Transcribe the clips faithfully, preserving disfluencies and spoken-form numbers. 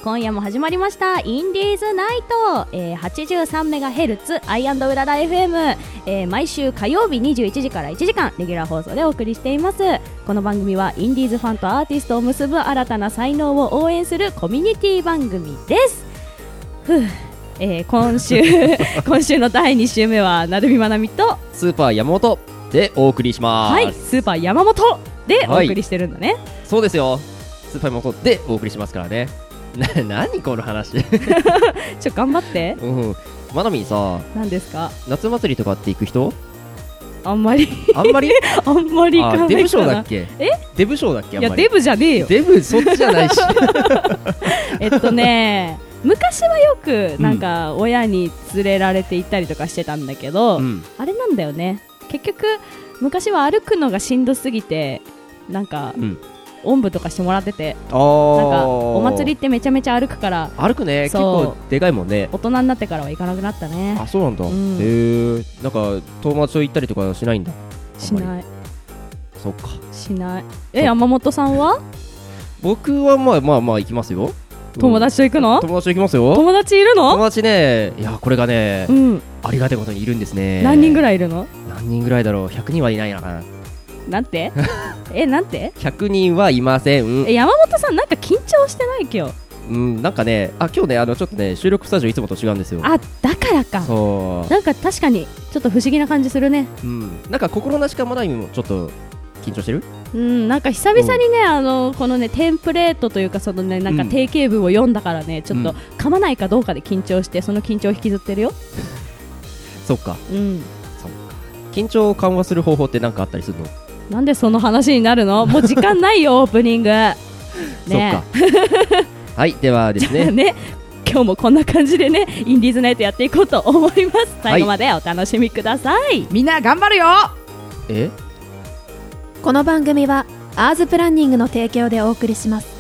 今夜も始まりましたインディーズナイト、えー、はちじゅうさんメガヘルツ アイアンド うらら エフエム、えー、毎週火曜日にじゅういちじからいちじかんレギュラー放送でお送りしています。この番組はインディーズファンとアーティストを結ぶ新たな才能を応援するコミュニティ番組です。ふう、えー、今週今週のだいに週目はなるみまなみとスーパー山本でお送りします。 はい、スーパー山本でお送りしてるんだね、はい、 そうですよ、スーパー山本でお送りしますからね。な、何この話ちょ頑張って、 うん、まなみんさ、 何ですか？ 夏祭りとかって行く人？ あんまりあんまりあんまり行かないかな。 デブ賞だっけ？ え？ デブ賞だっけ？あんまり。 いやデブじゃねえよ。 デブそっちじゃないしえっとね昔はよくなんか親に連れられて行ったりとかしてたんだけど、うん、あれなんだよね、結局昔は歩くのがしんどすぎてなんか、うん、おんぶとかしてもらってて、なんかお祭りってめちゃめちゃ歩くから歩くね、結構でかいもんね。 大人になってからは行かなくなったね。 あ、そうなんだ、うん、へえ。なんか友達と行ったりとかしないんだ？ しない。 そっか、 しない。え、山本さんは？ 僕はまあまあまあ行きますよ。 友達と行くの？ 友達と行きますよ。 友達いるの？ 友達ね、いやこれがね、うん、ありがたいことにいるんですね。 何人ぐらいいるの？ 何人ぐらいだろう、ひゃくにんはいないのかな。 なんてえ、なんてひゃくにんはいません。 え、山本さんなんか緊張してない今日？ うん、なんかね、あ、今日ね、あのちょっとね収録スタジオいつもと違うんですよ。 あ、だからか。 そう、 なんか確かにちょっと不思議な感じするね。 うん、なんか心なしかまだにもちょっと緊張してる？ うん、なんか久々にね、うん、あのこのねテンプレートというかそのねなんか定型文を読んだからね、うん、ちょっと噛まないかどうかで緊張して、その緊張を引きずってるよそっか、 うん、 そうか。緊張を緩和する方法って何かあったりするの？ なんでその話になるの？もう時間ないよオープニングね。 そっかはい、ではですねね、今日もこんな感じでねインディーズナイトやっていこうと思います。最後までお楽しみください、はい、 みんな頑張るよ。 え？ この番組はアーズプランニングの提供でお送りします。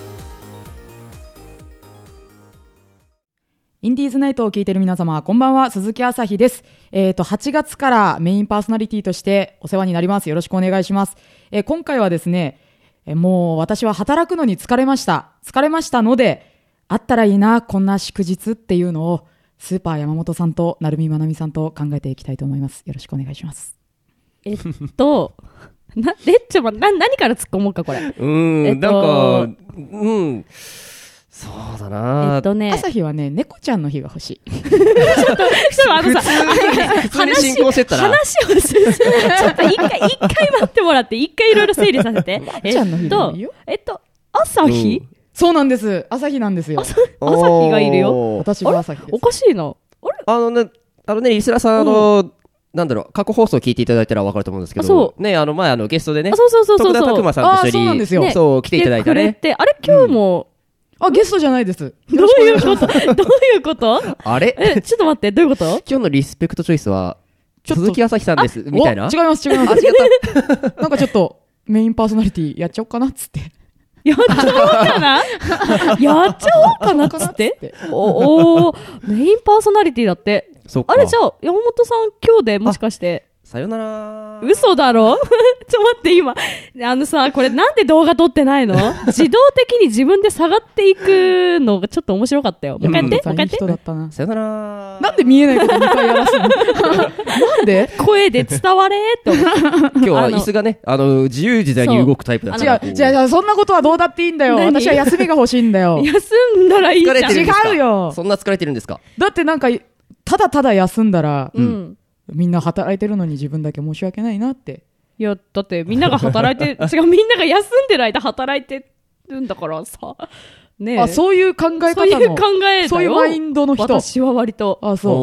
インディーズナイトを聞いている皆様、こんばんは、鈴木あさひです。えっと、はちがつからメインパーソナリティとしてお世話になります。よろしくお願いします。えー、今回はですね、えー、もう私は働くのに疲れました。疲れましたので、あったらいいな、こんな祝日っていうのを、スーパー山本さんと成海まなみさんと考えていきたいと思います。よろしくお願いします。 えっと、な、え、ちょ、ま、な、何から突っ込もうか、これ。 うーん、えっと、なんか、うん。そうだな、 えっとね、 朝日はね、猫ちゃんの日が欲しい。ちょっと、 ちょっとあのさ、 普通に進行してったら話をする。ちょっと一回、一回待ってもらって、一回いろいろ整理させて。 猫ちゃんの日がいいよ。 えっと、朝日、うん、 そうなんです。朝日なんですよ。 朝日がいるよ。 私は朝日です。 おかしいな。あれあのね、あのね、リスラさん、あの、うん、なんだろう、過去放送聞いていただいたら分かると思うんですけど、 そうね、あの前あのゲストでね、 そうそうそうそう、 徳田拓馬さんと一緒に、 そうなんですよ、 ね、そう来ていただいたね。 で、あれ今日も、 うん、あ、ゲストじゃないです。 どういうこと？どういうこと？ あれ？ え、ちょっと待って、どういうこと？ 今日のリスペクトチョイスは鈴木あさひさんですみたいな。 違います違います。 あ、違った。 なんかちょっとメインパーソナリティやっちゃおうかなっつって。 やっちゃおうかなやっちゃおうかなっつっておお、メインパーソナリティだって。あれじゃあ山本さん今日でもしかしてさよなら。 嘘だろちょ待って今あのさ、これなんで動画撮ってないの？自動的に自分で下がっていくのがちょっと面白かったよ。もう一回やって、もう一回やって。 人だったな。 さよなら。 なんで見えないことにかいやらすの？なんで声で伝われーって思う。 今日は椅子がね、あの自由自在に動くタイプだから。 違う、じゃあそんなことはどうだっていいんだよ。私は休みが欲しいんだよ。 休んだらいいじゃん。 違うよ。 そんな疲れてるんですか？ だってなんかただただ休んだら、 うん、 みんな働いてるのに自分だけ申し訳ないなって。 いやだってみんなが働いて違う、みんなが休んでる間働いてるんだからさね。 あ、そういう考え方の、 そういう考えだよ。 そういうマインドの人。 私は割と。 あ、そう。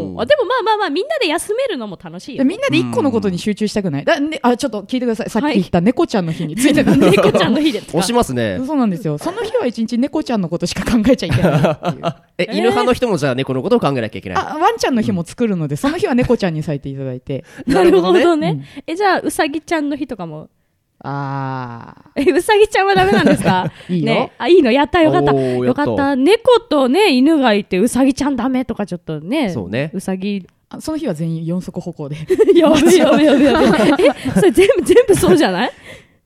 うん、あ、でもまあまあまあみんなで休めるのも楽しいよ。 みんなで一個のことに集中したくない。だね、あ、ちょっと聞いてください。さっき言った猫ちゃんの日についてなんで、 はい、猫ちゃんの日で押しますね。 そうなんですよ。その日は一日猫ちゃんのことしか考えちゃいけないっていう。 え、犬派の人もじゃあ猫のことを考えなきゃいけない。 あ、ワンちゃんの日も作るので、その日は猫ちゃんに咲いていただいて。 なるほどね。うん、え、じゃあうさぎちゃんの日とかも。 あー。え、うさぎちゃんはダメなんですか？ いいよ、 ね。あ、いいの、やった、よかった。よかった。猫とね、犬がいて、うさぎちゃんダメとかちょっとね。 そうね。 うさぎ。 あ、その日は全員四足歩行で。 やべやべやべやべ。え、それ全部、全部そうじゃない？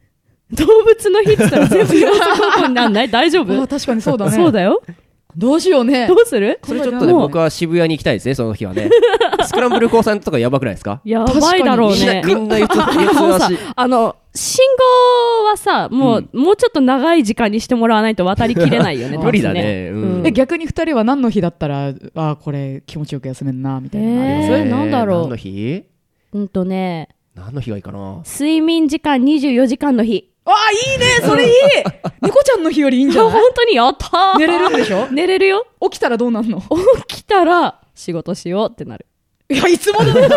動物の日って言ったら全部洋作高校になんない大丈夫あ確かにそうだね。 そうだよ。 どうしようね。 どうする？ それちょっとね、僕は渋谷に行きたいですね、その日はね。スクランブル交差点とかやばくないですか？ やばいだろうね。 みんな、みんな四つ、四つもうさ足。 あの、信号はさ、もう、うん、もうちょっと長い時間にしてもらわないと渡りきれないよね。 無理だね。 うん、 え、逆に二人は何の日だったら、あ、これ気持ちよく休めんな、みたいなのあります？ えー、なんだろう。 何の日？ うんとね。 何の日がいいかな？ 睡眠時間にじゅうよじかんの日。 あ、いいね、それいい。猫ちゃんの日よりいいんじゃない？ 本当にやったー。 寝れるんでしょ？ 寝れるよ。 起きたらどうなんの？ 起きたら仕事しようってなる。 いや、いつもだね。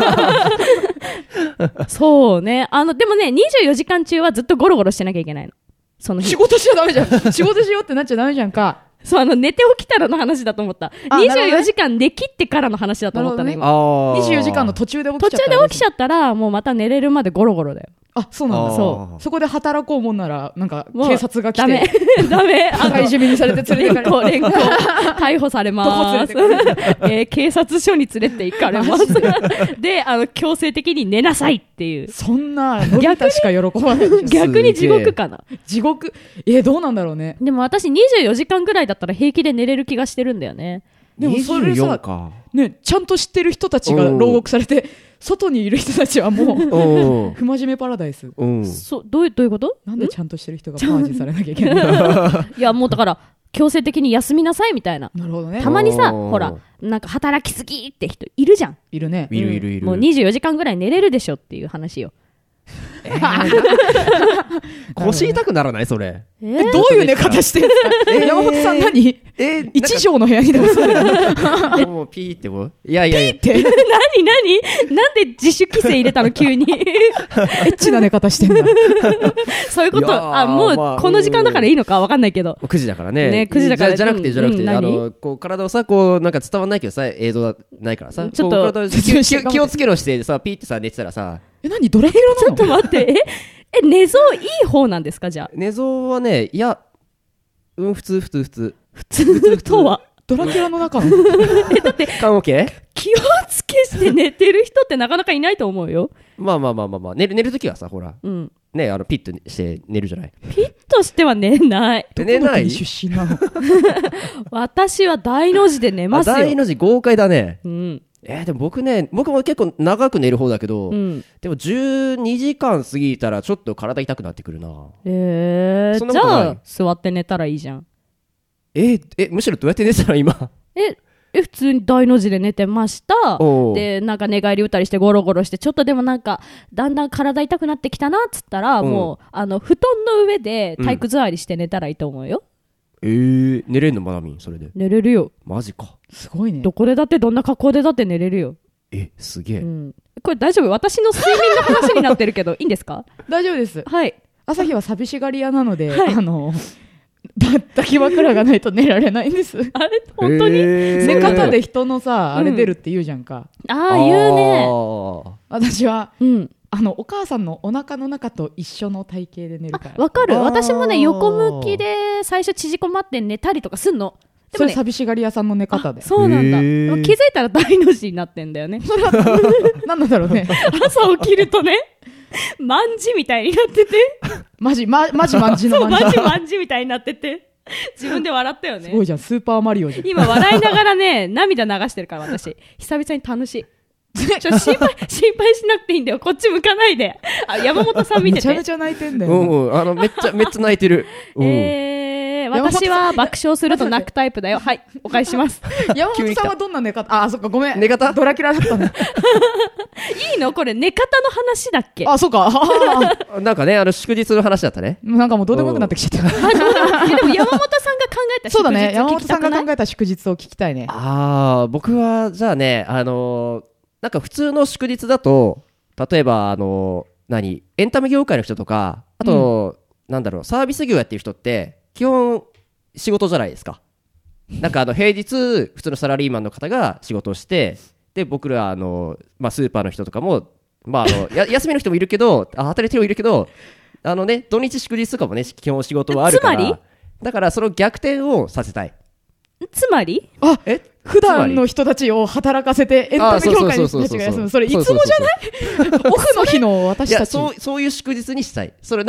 そうね。あの、でもね、にじゅうよじかん中はずっとゴロゴロしてなきゃいけないの。その日。 仕事しちゃダメじゃん。仕事しようってなっちゃダメじゃんか。 そう、あの、寝て起きたらの話だと思った。にじゅうよじかん寝切ってからの話だと思ったの、今。 にじゅうよじかんの途中で起きちゃったら。 途中で起きちゃったら、もうまた寝れるまでゴロゴロだよ。 あ、そうなんだ。 そう。 そこで働こうもんなら、なんか、警察が来て。 ダメ。ダメ。 赤いじめにされて連れて行かれる。 連行、逮捕されます。えー、警察署に連れて行かれます。で、あの、強制的に寝なさいっていう。 そんな、のび太しか喜ばない。 逆に地獄かな。 地獄。えー、どうなんだろうね。 でも私にじゅうよじかんぐらいだったら平気で寝れる気がしてるんだよね。 でもそれさ、ね、ちゃんと知ってる人たちが牢獄されて、外にいる人たちはもう不真面目パラダイス。 そう、どういうどういうこと？ なんでちゃんとしてる人がパージされなきゃいけない？ いやもうだから強制的に休みなさいみたいな。 なるほどね。 たまにさ、ほらなんか働きすぎって人いるじゃん。 いるね。 いるいるいる。 もうにじゅうよじかんぐらい寝れるでしょっていう話よ。 えー、腰痛くならないそれ。 えー、どういう寝方してるんですか？えー、山本さん何？えー、一畳の部屋にでも住んでる？ もうピーってもういやいやいや。 ピーって？ 何何？なんで自主規制入れたの急に？ エッチな寝方してんだ。 そういうこと。あ、もうこの時間だからいいのかわかんないけど。 くじだからね。 ね、くじだから。 じゃなくてじゃなくて、あのこう体をさこうなんか伝わんないけどさ映像ないからさ。 ちょっと気をつけろしてさピーってさ寝てたらさ。 え、何ドラキュラなの？ ちょっと待って。え、え、寝相いい方なんですかじゃあ。 寝相はね、いや、うん、普通、普通、普通。 普通とはドラキュラの中のえ、だって、 缶オケ気をつけして寝てる人ってなかなかいないと思うよ。 まあまあまあまあまあ、寝る、寝るときはさ、ほら。うん。ね、あの、ピッとして寝るじゃない。 ピッとしては寝ない。 寝ない？ 出身なの私は大の字で寝ますよ。 大の字豪快だね。 うん。 えー、でも僕ね、僕も結構長く寝る方だけど、うん、でもじゅうにじかん過ぎたらちょっと体痛くなってくるな。 えー、じゃあ座って寝たらいいじゃん。 えー、え、むしろどうやって寝てたの今？ え、え、普通に大の字で寝てました。で、なんか寝返り打ったりしてゴロゴロして、ちょっとでもなんか、だんだん体痛くなってきたなっつったら、うん、もう、あの、布団の上で体育座りして寝たらいいと思うよ。 うん、えー、寝れんのまなみんそれで。 寝れるよ。 マジか。 すごいね。 どこでだってどんな格好でだって寝れるよ。 え、すげえ、うん。 これ大丈夫？私の睡眠の話になってるけど、いいんですか？ 大丈夫です。 はい。 朝日は寂しがり屋なので、はい、あの、抱き枕がないと寝られないんです。 あれ本当に、えー、寝方で人のさ、あれ出るって言うじゃんか。 うん、ああ、言うね。 私は、 うん。 あのお母さんのお腹の中と一緒の体型で寝るから。 わかる。私もね横向きで最初縮こまって寝たりとかすんの。 でもね、それ寂しがり屋さんの寝方で。 そうなんだ。気づいたら大の字になってんだよね。 それは何なんだろうね。 朝起きるとね、まんじみたいになってて。 マジまマジまんじのまんじ。 マジまんじみたいになってて。自分で笑ったよね。 すごいじゃん、スーパーマリオじゃん。 今笑いながらね、涙流してるから私。久々に楽しい。ちょ心配心配しなくていいんだよ。こっち向かないで。あ、山本さん見てて。 めちゃめちゃ泣いてんだよ、 ね。うんうん、あのめっちゃめっちゃ泣いてる。 えー、私は爆笑すると泣くタイプだよ。はい、お返しします。 山本さんはどんな寝方？あ、そっか、ごめん。 寝方？ ドラキュラだったね。 いいの？これ寝方の話だっけ？ あ、そうか。 なんかね、あの祝日の話だったね。 なんかもうどうでもよくなってきちゃった。 でも山本さんが考えた祝日を聞きたくない？ そうだね。山本さんが考えた祝日を聞きたいね。 ああ、僕はじゃあね、あのー。なんか普通の祝日だと例えばあの何エンタメ業界の人とかあと、うん、なんだろうサービス業やってる人って基本仕事じゃないですか。なんかあの平日普通のサラリーマンの方が仕事をしてで僕らあの、まあ、スーパーの人とかも、まあ、あのや休みの人もいるけどあ働いてる人もいるけどあのね土日祝日とかもね基本仕事はあるからつまりだからその逆転をさせたい。 つまりあえ普段の人たちを働かせてエンタメ業界の人たちが休む。それいつもじゃない？オフの日の私たち。 いやそうそういう祝日にしたい。それなんか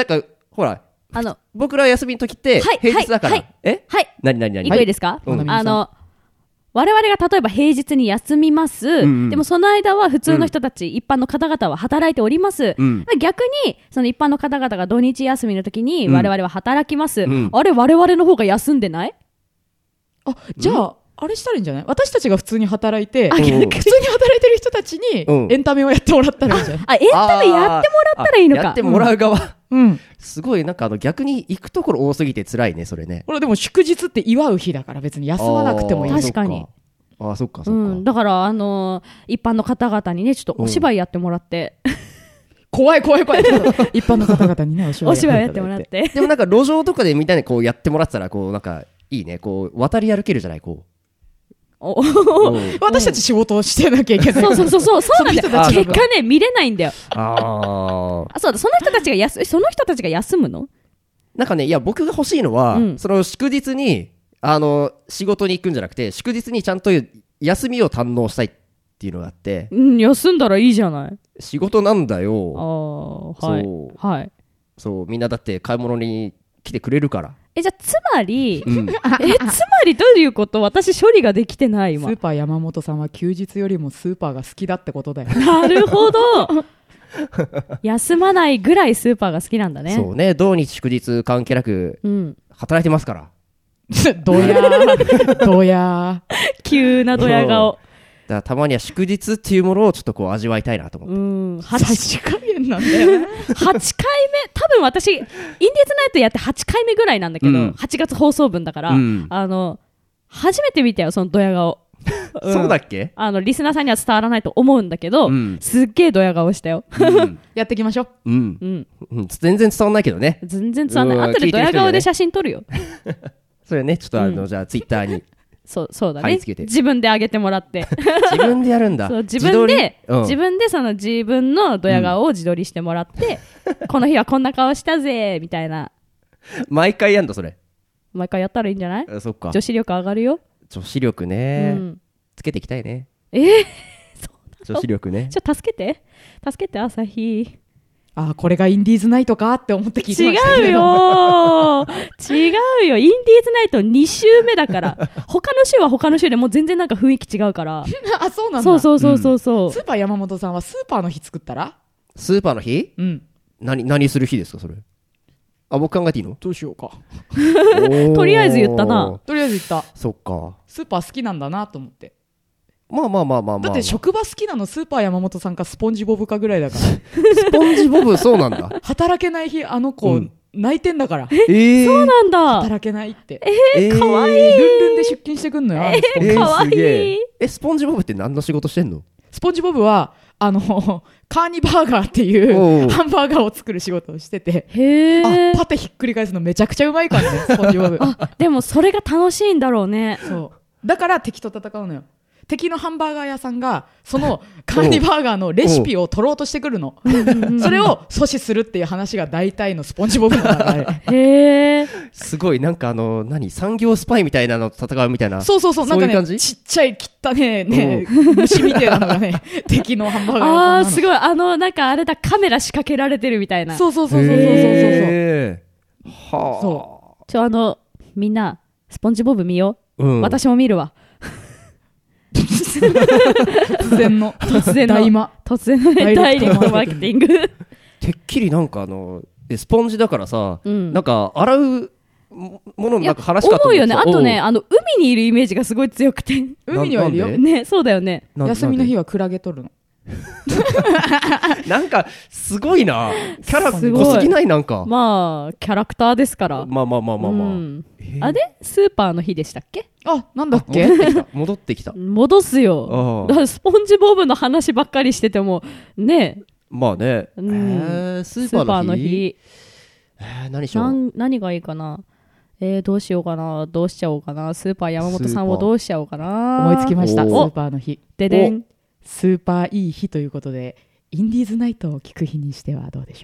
ほらあの僕ら休みの時ってはい平日だから、 はいはいえはい何何何一個いいですか、 うんあの我々が例えば平日に休みます、 うんうん、 でもその間は普通の人たち、うん、一般の方々は働いております、うん、逆にその一般の方々が土日休みの時に我々は働きます、うん、あれ我々の方が休んでない？ あ、じゃあ、うん、あれしたらいいんじゃない？私たちが普通に働いて、 普通に働いてる人たちにエンタメをやってもらったらいいんじゃない？ あ、エンタメやってもらったらいいのか。 やってもらう側、 うん、 すごいなんかあの逆に行くところ多すぎて辛いねそれね。 これでも祝日って祝う日だから別に休まなくてもいい。 確かに。 ああ、そっかそっか、 うん、だからあのー、一般の方々にねちょっとお芝居やってもらって怖い怖い怖い一般の方々にねお芝居やってもらってでもなんか路上とかでみんなにこうやってもらってたらこうなんかいいね、こう渡り歩けるじゃない、こうお私たち仕事をしてなきゃいけない。 そうそうそうそうそうなんだよ。結果ね見れないんだよ。 ああ、そうだ、その人たちが休その人たちが休むの？ なんかね、いや僕が欲しいのは、うん、その祝日にあの仕事に行くんじゃなくて祝日にちゃんと休みを堪能したいっていうのがあって、 うん、休んだらいいじゃない。 仕事なんだよ。 ああ、はい、 そう、 はい、 そう、みんなだって買い物に来てくれるから。 え、じゃあつまり、 うん、 えつまりどういうこと？私処理ができてない今。 スーパー山本さんは休日よりもスーパーが好きだってことだよ。 なるほど休まないぐらいスーパーが好きなんだね。 そうね、土日祝日関係なく働いてますから、 うん、どやーどやー急などや顔。 だからたまには祝日っていうものをちょっとこう味わいたいなと思って。うん、 はちかいめなんだよねはちかいめ、多分私インディーズナイトやってはちかいめぐらいなんだけど、うん、はちがつ放送分だから、うん、あの初めて見たよそのドヤ顔うん、そうだっけ？ あのリスナーさんには伝わらないと思うんだけど、うん、すっげえドヤ顔したよ、 うん、やっていきましょう、 うんうんうん、全然伝わんないけどね。 全然伝わんない。後でドヤ顔で写真撮るよそれね、ちょっとあの、うん、じゃあツイッターにそう、そうだね、自分で上げてもらって自分でやるんだ。 そう、自分で、うん、自分でその自分のドヤ顔を自撮りしてもらって、うん、この日はこんな顔したぜみたいな。 毎回やんだそれ。 毎回やったらいいんじゃない？ そっか、 女子力上がるよ。 女子力ね、うん、つけていきたいね。 えー、 そう女子力ね。 ちょっと助けて助けて朝日。 あ、これがインディーズナイトかって思って聞いてましたけど。 違うよ違うよ、インディーズナイトに週目だから他の週は他の週でもう全然なんか雰囲気違うからあ、そうなんだ。 そうそうそうそうそう、うん、 スーパー山本さんはスーパーの日作ったら？ スーパーの日？うん。何、何する日ですかそれ？あ、僕考えていいの？ どうしようかとりあえず言ったな。 とりあえず言った。 そっか。 スーパー好きなんだなと思って。 まあまあまあまあまあ、 だって職場好きなのスーパー山本さんかスポンジボブかぐらいだからスポンジボブそうなんだ働けない日あの子、うん、泣いてんだから。 えー、そうなんだ。 働けないって。 えー、かわいい。 ルンルンで出勤してくんのよ。 えー、かわいい。 え、スポンジボブって何の仕事してんの？ スポンジボブはあのカーニバーガーっていうハンバーガーを作る仕事をしてて、 へー、 あ、パテひっくり返すのめちゃくちゃうまいからねスポンジボブあ、でもそれが楽しいんだろうね。 そうだから敵と戦うのよ。敵のハンバーガー屋さんがそのカーニバーガーのレシピを取ろうとしてくるのそれを阻止するっていう話が大体のスポンジボブの中でへー、 すごいなんかあの何産業スパイみたいなのと戦うみたいな。 そうそうそう、なんかねちっちゃい汚ねね虫みたいなのがね敵のハンバーガー屋さんなの。 あー、すごい、あのなんかあれだ、カメラ仕掛けられてるみたいな。 そうそうそうそうそうそうそうそうはあ。 そうちょ、あのみんなスポンジボブ見よう、うん、私も見るわ突然の突然の大魔突然のダイレクトマーケティングてっきりなんかあのスポンジだからさ、うん、なんか洗うもののなんか話かと思って。思うよね。あとね、あの海にいるイメージがすごい強くて。 海にはいるよね。そうだよね。 休みの日はクラゲ取るのなんかすごいな、キャラ濃すぎない？なんかまあキャラクターですから。 まあまあまあまあまあ、うん、 あれスーパーの日でしたっけ？ あ、なんだっけ？ 戻ってきた戻すよ。だからスポンジボブの話ばっかりしててもね。 まあね、 うん、えー、スーパーの日、の日えー、何しよう。 何がいいかな。えー、どうしようかな、どうしちゃおうかな。スーパー山本さんをどうしちゃおうかな。 思いつきました。スーパーの日ででん。 スーパーいい日ということでインディーズナイトを聞く日にしてはどうでしょうか。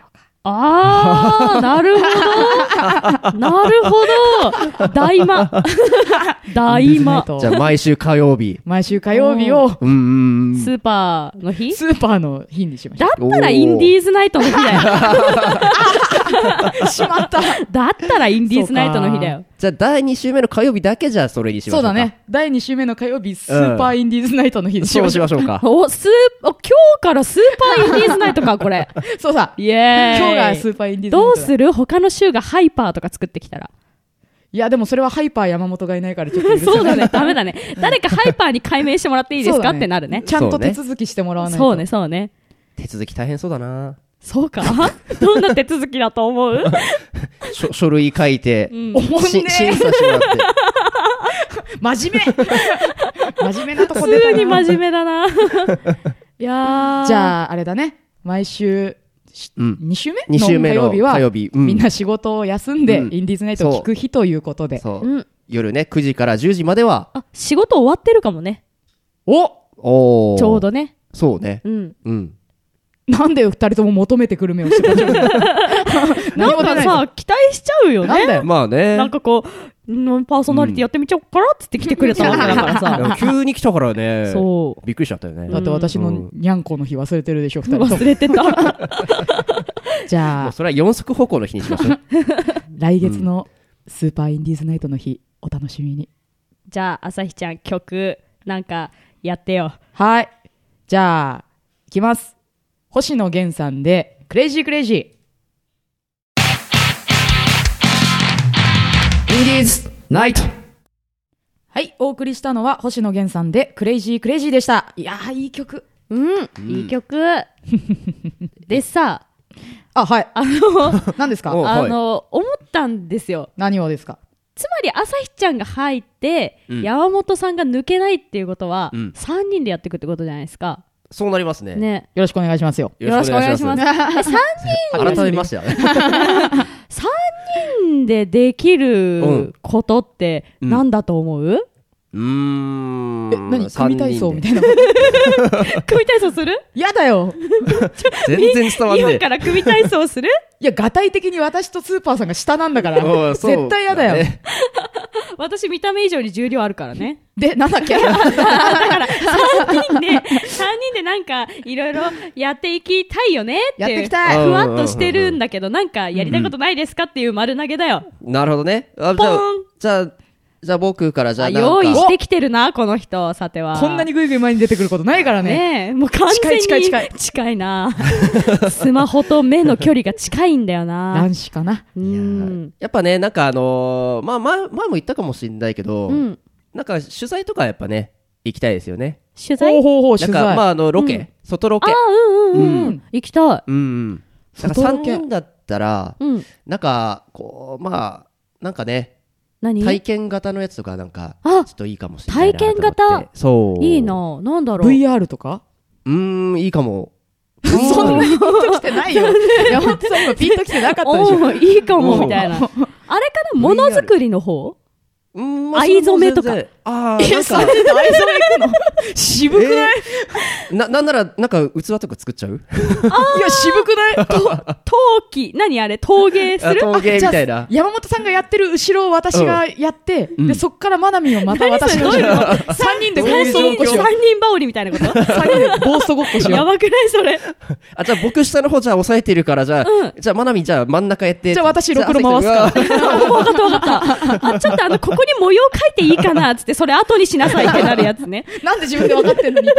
あー、なるほど。なるほど。大魔。大魔。 じゃあ毎週火曜日。 毎週火曜日をうんうんうん。 スーパーの日スーパーの日にしましょだったらインディーズナイトの日だよ。 う。しまった。 だったらインディーズナイトの日だよ。 じゃあだいに週目の火曜日だけじゃあそれにしましょか。 そううだね。だいに週目の火曜日、スーパーインディーズナイトの日にしそうましょう。 しましょうか。 お、スー、お今日からスーパーインディーズナイトか、これ。 そうさ。 イエーイ。 今日がスーパーインディーズナイトだ。 どうする他の週がハイパーとか作ってきたら。 いや、でもそれはハイパー山本がいないからちょっと許せない。 そうだね、ダメだね。誰かハイパーに改名してもらっていいですかそうだねってなるね。 ちゃんと手続きしてもらわないと。 そうね、そうね。 手続き大変そうだな。 そうかどんな手続きだと思う書書類書いて、 うんおもんねし審査してもらって。 真面目真面目なとこ普出たな通に真面目だな。いやー。 じゃあ、あれだね。毎週、 うんに週目に週目の火曜日は火曜日。うんみんな仕事を休んで、 うんインディーズナイトを聞く日ということで。 そう、 うん。 夜ね、くじからじゅうじまでは、 あ、仕事終わってるかもね。 おおーちょうどね。 そうね。 うん。 うん。 なんで二人とも求めてくる目をしてたのなんかさ、期待しちゃうよね。 なんだよ。 まあね。 なんかこう、んパーソナリティやってみちゃおうかなっつって来てくれたわけだからでさ。 も急に来たからね。 そびっくりしちゃったよね。 だって私のにゃんこの日忘れてるでしょ、 う。 二人とも。 忘れてた。 じゃあ、 もうそれは四足歩行の日にしましょう。 来月のスーパーインディーズナイトの日、お楽しみに。 じゃあ、朝日ちゃん曲、なんか、やってよ。 はい。じゃあ、いきます。星野源さんで、クレイジークレイジー。 インディーズナイト。 はい、お送りしたのは星野源さんで、クレイジークレイジーでした。いやー、いい曲。 うん、いい曲。でさ、 あ、はい。 あの、 何ですかおあの、思ったんですよ。 何をですかつまり、朝日ちゃんが入って、 うん山本さんが抜けないっていうことは、 うんさんにんでやっていくってことじゃないですか。 そうなりますね。 ね。 よろしくお願いしますよ。 よろしくお願いします。えさん改めましてはね。 にんでできうるんことってうん何だと思う、 うーん。 え、何組体操みたいな。 組体操するやだよ。 全然伝わんね今から組体操するいや、具体的に私とスーパーさんが下なんだかえ。 ら。 おうそう絶対やだよ。 ね私見た目以上に重量あるからね。 で、なんだっけだからさんにんで、さんにんでなんかいろいろやっていきたいよねって。 やっていきたいふわっとしてるんだけど、なんかやりたいことないですかっていう丸投げだよ。 なるほどね。あじゃあポーン、 じゃあ、じゃあ僕からじゃああなんか。 用意してきてるな、この人、さては。 こんなにグイグイ前に出てくることないからね。 ねえ、もう完全に近い近い近い近いな。スマホと目の距離が近いんだよな。 男子かな。 ういやん。 やっぱね、なんかあのーまあ、まあ、前も言ったかもしれないけど、 うん。 なんか取材とかやっぱね、行きたいですよね。 取材ほうほうほう、 なんか、 取材。 まあ、あの、ロケ、 うん外ロケ。 ああ、うんうんうん。 ううんん、行きたい。 うんうん。なんか3 外ロケ人だったら、 うん。 なんか、こう、まあ、なんかね、 何体験型のやつとかなんか、ちょあっといいかもしれないなと思って。 体験型そう。 いい。な。なんだろう。 ブイアール とかうーん、いいかも。 そんなピンときてないよ。山本さん今ピンときてなかったでしょ。 おーいいかも、 うんみたいな。あれかなものづくりの方うーん、 藍染めとかそれも全然ああ、 え、 なんか、 それで藍染め行くの渋くない、 な、なんなら、なんか、器とか作っちゃういや、渋くない陶器、何あれ陶芸するあ陶芸みたいじゃあな。 山本さんがやってる後ろを私がやって、 うんで、そっからマナミンをまた私が何それどういうこ三人でどういう暴走ごっこしよ三人羽織みたいなことう。三人で暴走ごっこしよう。 やばくないそれ。 あ、じゃあ僕下の方じゃあ押さえてるから、じゃあ、 うんじゃあまなみじゃあ真ん中やって。 じゃあ私ろくろ回すからじゃあわかったわかった。あ、ちょっとあの、ここに模様描いていいかなつって、それ後にしなさいってなるやつね。 なんで自分で分かってんのに。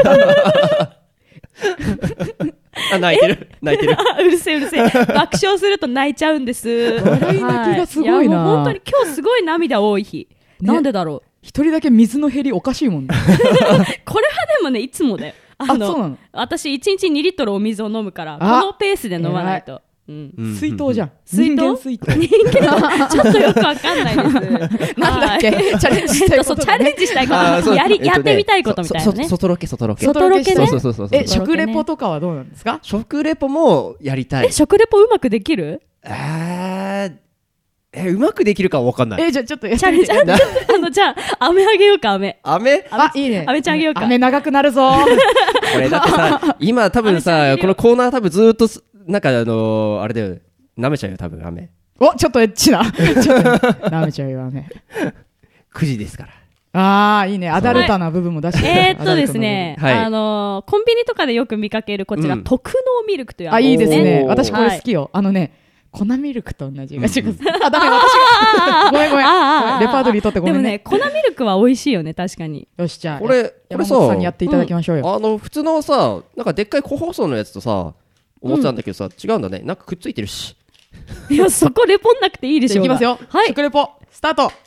あ、泣いてる。泣いてる。 あうるせえうるせえ。爆笑すると泣いちゃうんです。 笑い泣きがすごいなはやもう本当に今日すごい涙多い日。 ねなんでだろう。 一人だけ水の減りおかしいもんね。 これはでもね、いつもだよ。ああ、そうなの私いちにちにリットルお水を飲むから、こあのペースで飲まないと。うん。 うん水筒じゃん。 水筒人間水筒。 人間ちょっとよくわかんないです。 なんだっけはいチャレンジしたいことだねえっとそう、チャレンジしたいこあーそうと。やり、 えっとねやってみたいことみたいなねそそ。外ロケ、外ロケ。 外ロケねそうそうそうそう。 え、食レポとかはどうなんですか食レポもやりたいえ、。食レポうまくできるえー、え、うまくでききるかわかんない。 え、じゃあちょっとやっチャレンジ、 てみて。 あちょっとあの、じゃあ、飴あげようか、飴。 飴あ、いいね。 あめちゃんあげようか飴長くなるぞ。 これだってさ、今多分飴ちゃんあさ、 げるよこのコーナー多分ずーっとす、なんかあのー、あれだよ。 舐めちゃうよ多分飴。 お、ちょっとエッチな。ちょっと舐めちゃうよ飴。 くじですから。 ああ、いいね。アダルタな部分も出してる。 えーっとですね、 はいあのーコンビニとかでよく見かけるこちら、 うん特納ミルクというあ、いいですね。 おー私これ好きよ。あのね、粉ミルクと同じがします。あ、ダメ、私が。ごめんごめん。 あーあーあーレパートリー取ってごめんね。 でもね、粉ミルクは美味しいよね、確かに。 よし、じゃあ、 これこれ山本さんにやっさていただきましょうよ。 あの普通のさなんかでっかい個包装のやつとさ思ってたんだけどさ、違うんだね。なんかくっついてるし。 いや、そこレポんなくていいでしょうが。 じゃあいきますよ。 はい。 食レポ、スタート。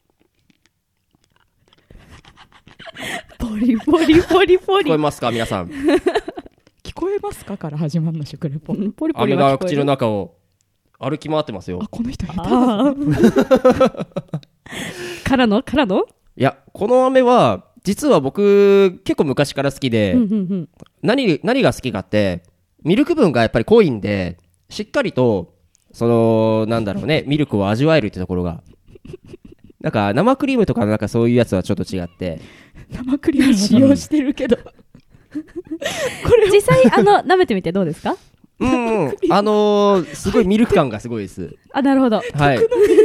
ポリポリポリポリ聞こえ。ますか皆さん。 聞こえますかから始まるの食レポ。 うんポリポリ飴は聞こえるが口の中を歩き回ってますよあ、。この人下手だ。 あーからのからのいやこの飴は実は僕結構昔から好きで、 うんうんうん何何が好きかってミルク分がやっぱり濃いんでしっかりとそのなんだろうねミルクを味わえるってところがなんか生クリームとかなんかそういうやつはちょっと違って生クリーム使用してるけど。 実際あの舐めてみてどうですか？ うんうんあのー、すごいミルク感がすごいです。 あ、なるほど。 はい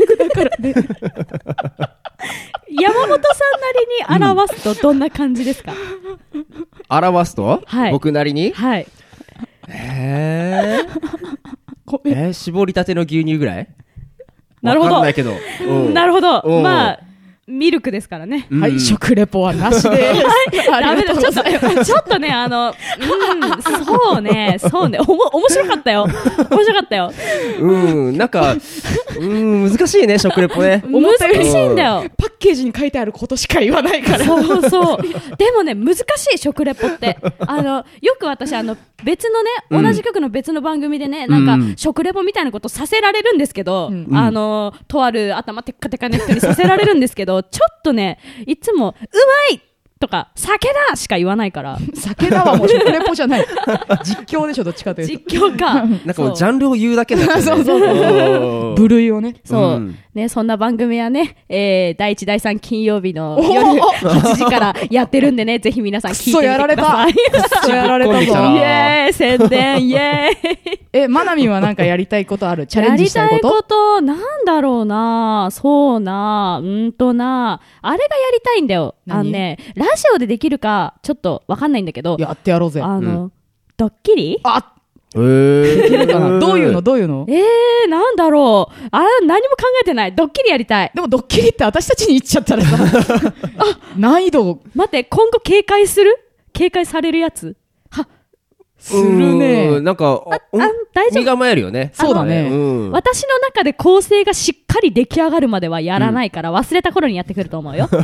山本さんなりに表すとどんな感じですか？ 表すと、 はい僕なりにはい。 へーごめん。 えー、絞りたての牛乳ぐらいなるほどわかんないけど、うんなるほど。 うんまあミルクですからね。 うんはい、食レポはなしです。あダメだ、 りがとうごちょっと、 ざいます。 ちょっとね、あの、うん、そうね、そうね、おも、面白かったよ。面白かったよ。 うんなんかうん難しいね食レポね。 思ったより難しいんだよ。 パッケージに書いてあることしか言わないから。 そうそう。でもね、難しい食レポって。あの、よく私、あの、別のね、 うん同じ局の別の番組でね、なんか、 うん食レポみたいなことさせられるんですけど、 うんあの、とある頭テッカテカの人にさせられるんですけど、ちょっとね、いつも、うまいとか、酒だしか言わないから、 酒だわ、もう食レポじゃない。実況でしょ、どっちかというと。 実況か。 なんかもうジそうャンルを言うだけになっちゃう、ね、 そうそうそう部類をね。 そう、 うんね、そんな番組はね、えー、だいいち、だいさん金曜日のおー夜はちじからやってるんでね、ぜひ皆さん聞いてみてください。 くそやられたぶっ込んできたなイエーイ宣伝イエーイえ、マナミンはなんかやりたいことある？チャレンジしたいこと？ やりたいことなんだろうなそうなうんとなあれがやりたいんだよ。 何あのね、ラジオでできるかちょっとわかんないんだけど、 やってやろうぜ。 あの、 うドッキリあ、 えー、 できるかな？どういうのどういうの？ えー、なんだろうあ何も考えてない。ドッキリやりたい。 でもドッキリって私たちに言っちゃったらさ、あ、難易度待って、今後警戒する警戒されるやつは、 するうんね。 なんかああ大丈夫。 身構えるよね。 そうだねうん私の中で構成がしっかり出来上がるまではやらないから、忘れた頃にやってくると思うよ。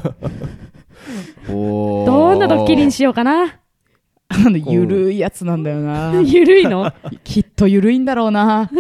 おーどんなドッキリにしようかな。 あの、ゆるいやつなんだよな。 ゆるいのきっとゆるいんだろうな。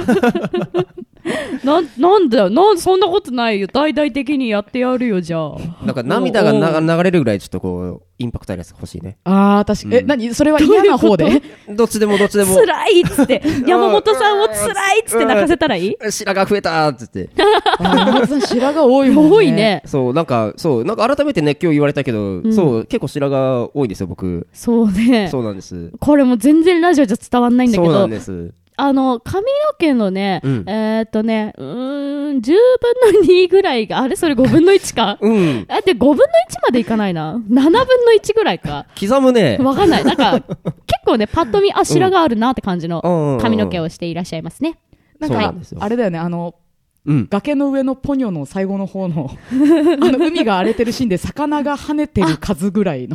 な、なんだよ。なんそんなことないよ。大々的にやってやるよ、じゃあ。 なんか涙がな流れるぐらいちょっとこうインパクトあるやつ欲しいね。 あー、確かに。え、 うん何それは嫌な方で？ どっちでもどっちでも。 辛いっつって、山本さんを辛いっつって泣かせたらいい白髪増えたーっつって。 あー、山本さん白髪多いもんね。 多い。ね。 そうなんかそうなんか改めてね今日言われたけど、 んそう結構白髪多いんですよ僕。 そうね。 そうなんです。 これも全然ラジオじゃ伝わんないんだけどそうなん、です。 あの、髪の毛のね、 うんえーっとね、うーん、じゅうぶんのにぐらいが、あれそれごぶんのいちかうんだってごぶんのいちまでいかないな。ななぶんのいちぐらいか。 刻むね。 わかんない。なんか、結構ね、パッと見、あ、白髪あるなって感じのうん髪の毛をしていらっしゃいますね。 なんかそうなんですよ、 あれだよね、あの、 うん。 崖の上のポニョの最後の方の、あの、海が荒れてるシーンで魚が跳ねてる数ぐらいの。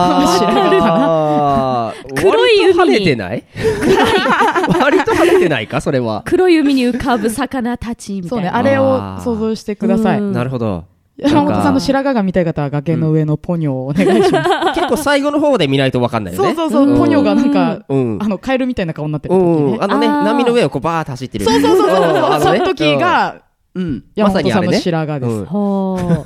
あー黒い海に割と跳ねてない割と跳ねてないかそれは。 黒い海に浮かぶ魚たちみたそうね、 いな。 あれを想像してください。 うんなるほど。 山本さんの白髪が見たい方は崖の上のポニョをお願いします。 結構最後の方で見ないと分かんないよね。 そうそうそう、 うんポニョがなんか、 うん。 あの、カエルみたいな顔になってるう時ね。 ん。あのね、 あー波の上をこうバーッと走ってる。 そうそうそうそう。 んあのねその時が、 うん。 山本さんのまさにあれね。 白髪です。 うんは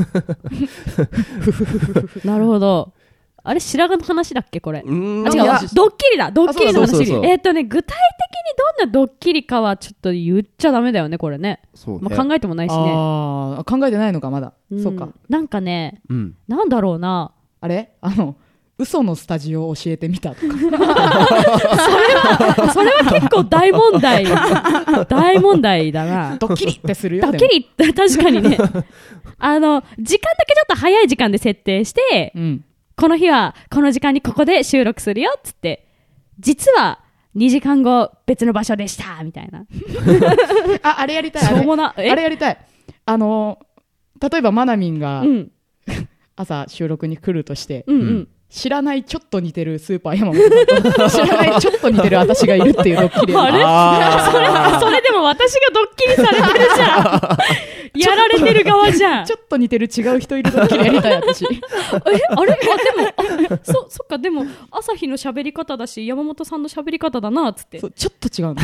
あ。なるほど。あれ、白髪の話だっけこれ。 うーんあ、違ういや。 ドッキリだ。ドッキリの話。 あそうだそうそうそうえーっとね、具体的にどんなドッキリかはちょっと言っちゃダメだよね、これね。 そうまあ、考えてもないしね。 ああ、考えてないのか、まだ。 んそうか。 なんかね、 うん。 なんだろうな。 あれあの、 嘘のスタジオを教えてみたとかそれはそれは結構大問題大問題だな。 ドッキリってするよ。 ドッキリって確かにねあの時間だけちょっと早い時間で設定して、 うん、 この日はこの時間にここで収録するよっつって、実はにじかんご別の場所でしたみたいなあ、あれやりたい。 しょうもな、 あれ、あれやりたい。あの例えばマナミンが、うん、朝収録に来るとして、うんうん、知らないちょっと似てるスーパー山本さんと知らないちょっと似てる私がいるっていうドッキリあれあそれそれでも私がドッキリされてるじゃんやられてる側じゃん。 ちょっと似てる違う人いるドッキリやりたい私えあれあでもあそそっか、でも朝日の喋り方だし山本さんの喋り方だなっつって、 そうちょっと違うんだ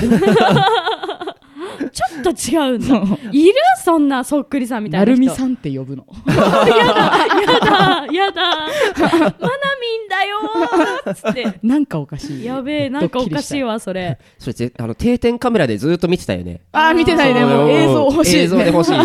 ちょっと違うんだ。いるそんなそっくりさんみたいな人。 なるみさんって呼ぶのやだやだやだマナミンだよーっつってなんかおかしい。 やべえ、なんかおかしいわそれ。 それぜあの定点カメラでずっと見てたよね。 あー見てないね。もう映像欲しい、ね、 映像で欲しい、うん、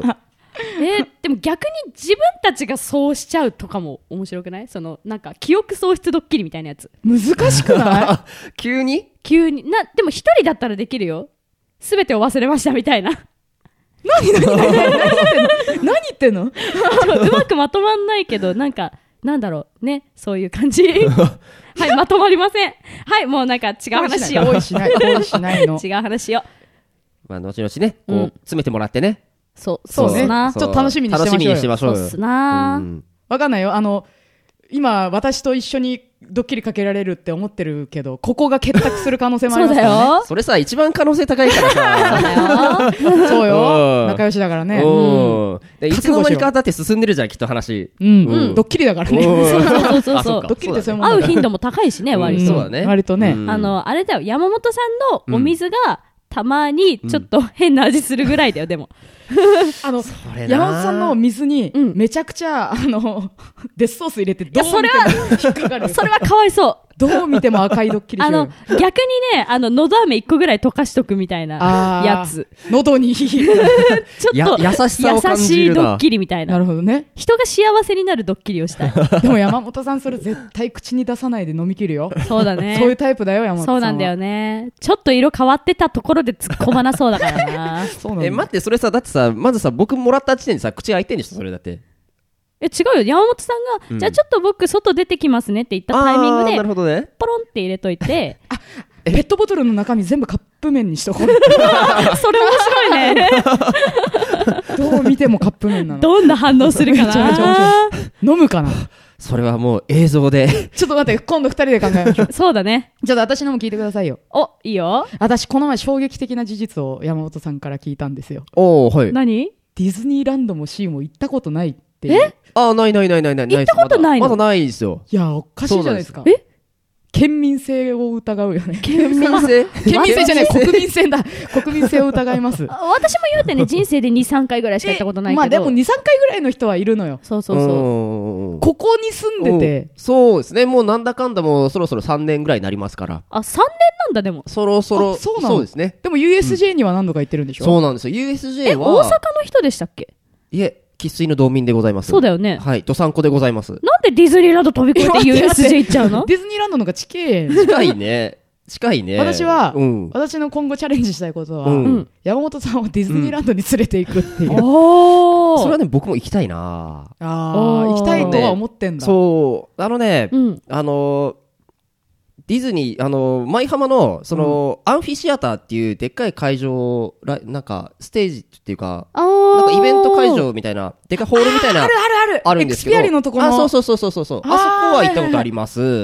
えー、でも逆に自分たちがそうしちゃうとかも面白くない？そのなんか記憶喪失ドッキリみたいなやつ難しくない急に急にな。でも一人だったらできるよ。すべてを忘れましたみたいな。 何何何何言ってんのうまくまとまんないけど、なんかなんだろうね、そういう感じはいまとまりません。はいもうなんか違う話しよう。 恋しない恋しないの違う話しよう。まあ後々ねこう、うん、詰めてもらってね。 そうそうね。 ちょっと楽しみにしてましょうよ。 楽しみにしてましょうよ。 そうっすな、うん、 わかんないよ。あの今私と一緒にドッキリかけられるって思ってるけど、ここが結託する可能性もありますからね。 そうだよ。 それさ一番可能性高いからさそうだよそうよ仲良しだからね、 うん、でいつの間にかだって進んでるじゃんきっと話、 うんうん、ドッキリだからね。 そうそうそうそうドッキリってそういうもんだ、 会う頻度も高いしね割と、 うん、そうだね割とね、 うん、あのあれだよ、山本さんのお水がたまにちょっと変な味するぐらいだよ、でもあの山本さんの水にめちゃくちゃ、うん、あのデスソース入れてどう見ても引っかかる。 それはかわいそう。 どう見ても赤いドッキリしよう。 あの逆にね、あののど飴いっこぐらい溶かしとくみたいなやつ。 喉にちょっと優しさを感じるな。 優しいドッキリみたいな。 なるほどね。 人が幸せになるドッキリをしたい。 でも山本さんそれ絶対口に出さないで飲み切るよ。 そうだね。 そういうタイプだよ山本さんは。 そうなんだよね。ちょっと色変わってたところで突っ込まなそうだからな。 そうなんだ。 え待ってそれさだってさまずさ僕もらった時点でさ口開いてんでしょそれだって。 え違うよ、山本さんが、うん、じゃあちょっと僕外出てきますねって言ったタイミングでなるほど、ね、 ポロンって入れといてあペットボトルの中身全部カップ麺にしとこう。 それ面白いね。 どう見てもカップ麺なの。 どんな反応するかな。 飲むかな。 それはもう映像でちょっと待って今度ふたりで考えましょう。 そうだね。 ちょっと私のも聞いてくださいよ。 おいいよ。 私この前衝撃的な事実を山本さんから聞いたんですよ。 おーはい。 何？ ディズニーランドもシーも行ったことないっていう。 えあないないないないない。 行ったことないの？ まだないですよ。 いやおかしいじゃないですか。 え県民性を疑うよね。 県民性県民性じゃない国民性だ。国民性を疑います。 私も言うてね人生で にさんかいぐらいしか行ったことないけど、 まあでも にさんかいぐらいの人はいるのよ。 そうそうそう。 ここに住んでて、 そうですね。もうなんだかんだもうそろそろさんねんぐらいになりますから。 あさんねんなんだ。でもそろそろそうなの。 そうですね。 でも ユーエスジェー には何度か行ってるんでしょ。 そうなんですよ。ユーエスジェー はえ大阪の人でしたっけ？ いえ生粋の道民でございます。 そうだよね。 はい、どさんこでございます。 なんでディズニーランド飛び越えて ユーエスジェー 行っちゃうの？ ディズニーランドの方が近い。 近いね。近いね。 私は、 うん、 私の今後チャレンジしたいことは、 うん、 山本さんをディズニーランドに連れて行くっていう。 うん、おそれはね僕も行きたいな。 ああ行きたいとは思ってんだ。 そうあのね、 うん、 あのディズニーあの舞浜のその、うん、アンフィシアターっていうでっかい会場なんかステージっていうかなんかイベント会場みたいなでっかいホールみたいなあるあるあるあるんですけど、 エクスピアリのところあそうそうそうそうそうあそこは行ったことあります。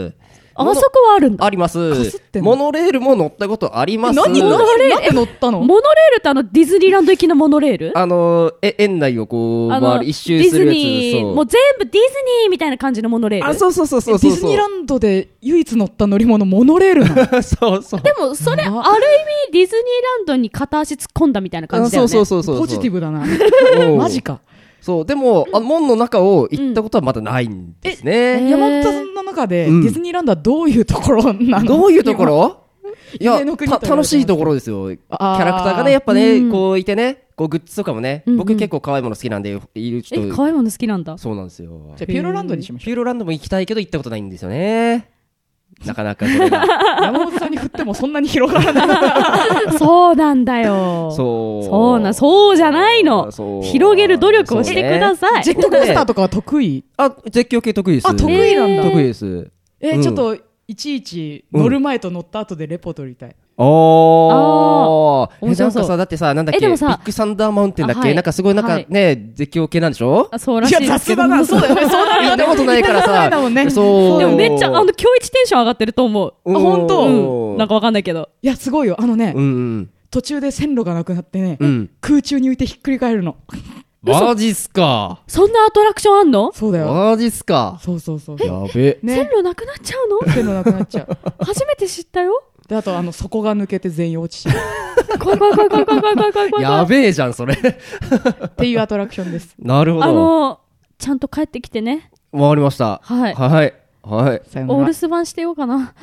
あそこはあるんだ。 あります。モノレールも乗ったことあります。 何モノレールなんで乗ったの？ モノレールってあのディズニーランド行きのモノレール？ あのえ園内をこう回る一周するやつ。 ディズニーもう全部ディズニーみたいな感じのモノレール。 あそうそうそうそうそう。ディズニーランドで唯一乗った乗り物モノレールなの。 そうそう。 でもそれある意味ディズニーランドに片足突っ込んだみたいな感じだよね。 そうそうそうそう。 ポジティブだな。マジか。 そうでもあの門の中を行ったことはまだないんですね。 うん、山本さんの中で、うん、ディズニーランドはどういうところなの？ どういうところ？いや楽しいところですよ。キャラクターがねやっぱね、うん、こういてねこうグッズとかもね、 うんうん僕結構可愛いもの好きなんでいる人え可愛いもの好きなんだ。 そうなんですよ。 じゃあピューロランドにしましょピューロランドも行きたいけど行ったことないんですよね。なかなかこれがう。山本さんに振ってもそんなに広がらない。 そうなんだよ。 そうそうなそうじゃないの。 そう広げる努力をしてください。 ジェットコースターとかは得意？ あ、絶叫系得意です。 あ、得意なんだ。 得意です。 えーうんちょっといちいち乗る前と乗った後でレポ取りたい。 あーあー面白そうえなんかさだってさなんだっけビえでもさッグサンダーマウンテンだっあはいけなんかすごいなんかね絶叫系なんでしょあそうらしいですけど。 そうだよね。そうなるよね。 行ったことないからさだもんね。 そうでもめっちゃあの今日一テンション上がってると思う。 うんあ本当うん。なんかわかんないけど。 いやすごいよ。あのね、 うんうん途中で線路がなくなってね、 うん空中に浮いてひっくり返るの。 マジっすかそんなアトラクションあんの？ そうだよ。 マジっすかそうそうそう。 やべね、 線路なくなっちゃうの？ 線路なくなっちゃう。 初めて知ったよ。 であとあの底が抜けて全員落ちちゃう怖い怖い怖い怖い怖い怖い怖い怖い怖い。 やべえじゃんそれっていうアトラクションです。 あなるほどのちゃんと帰ってきてね。 わかりましたはい。 はいはいさよならお留。守番してようかな。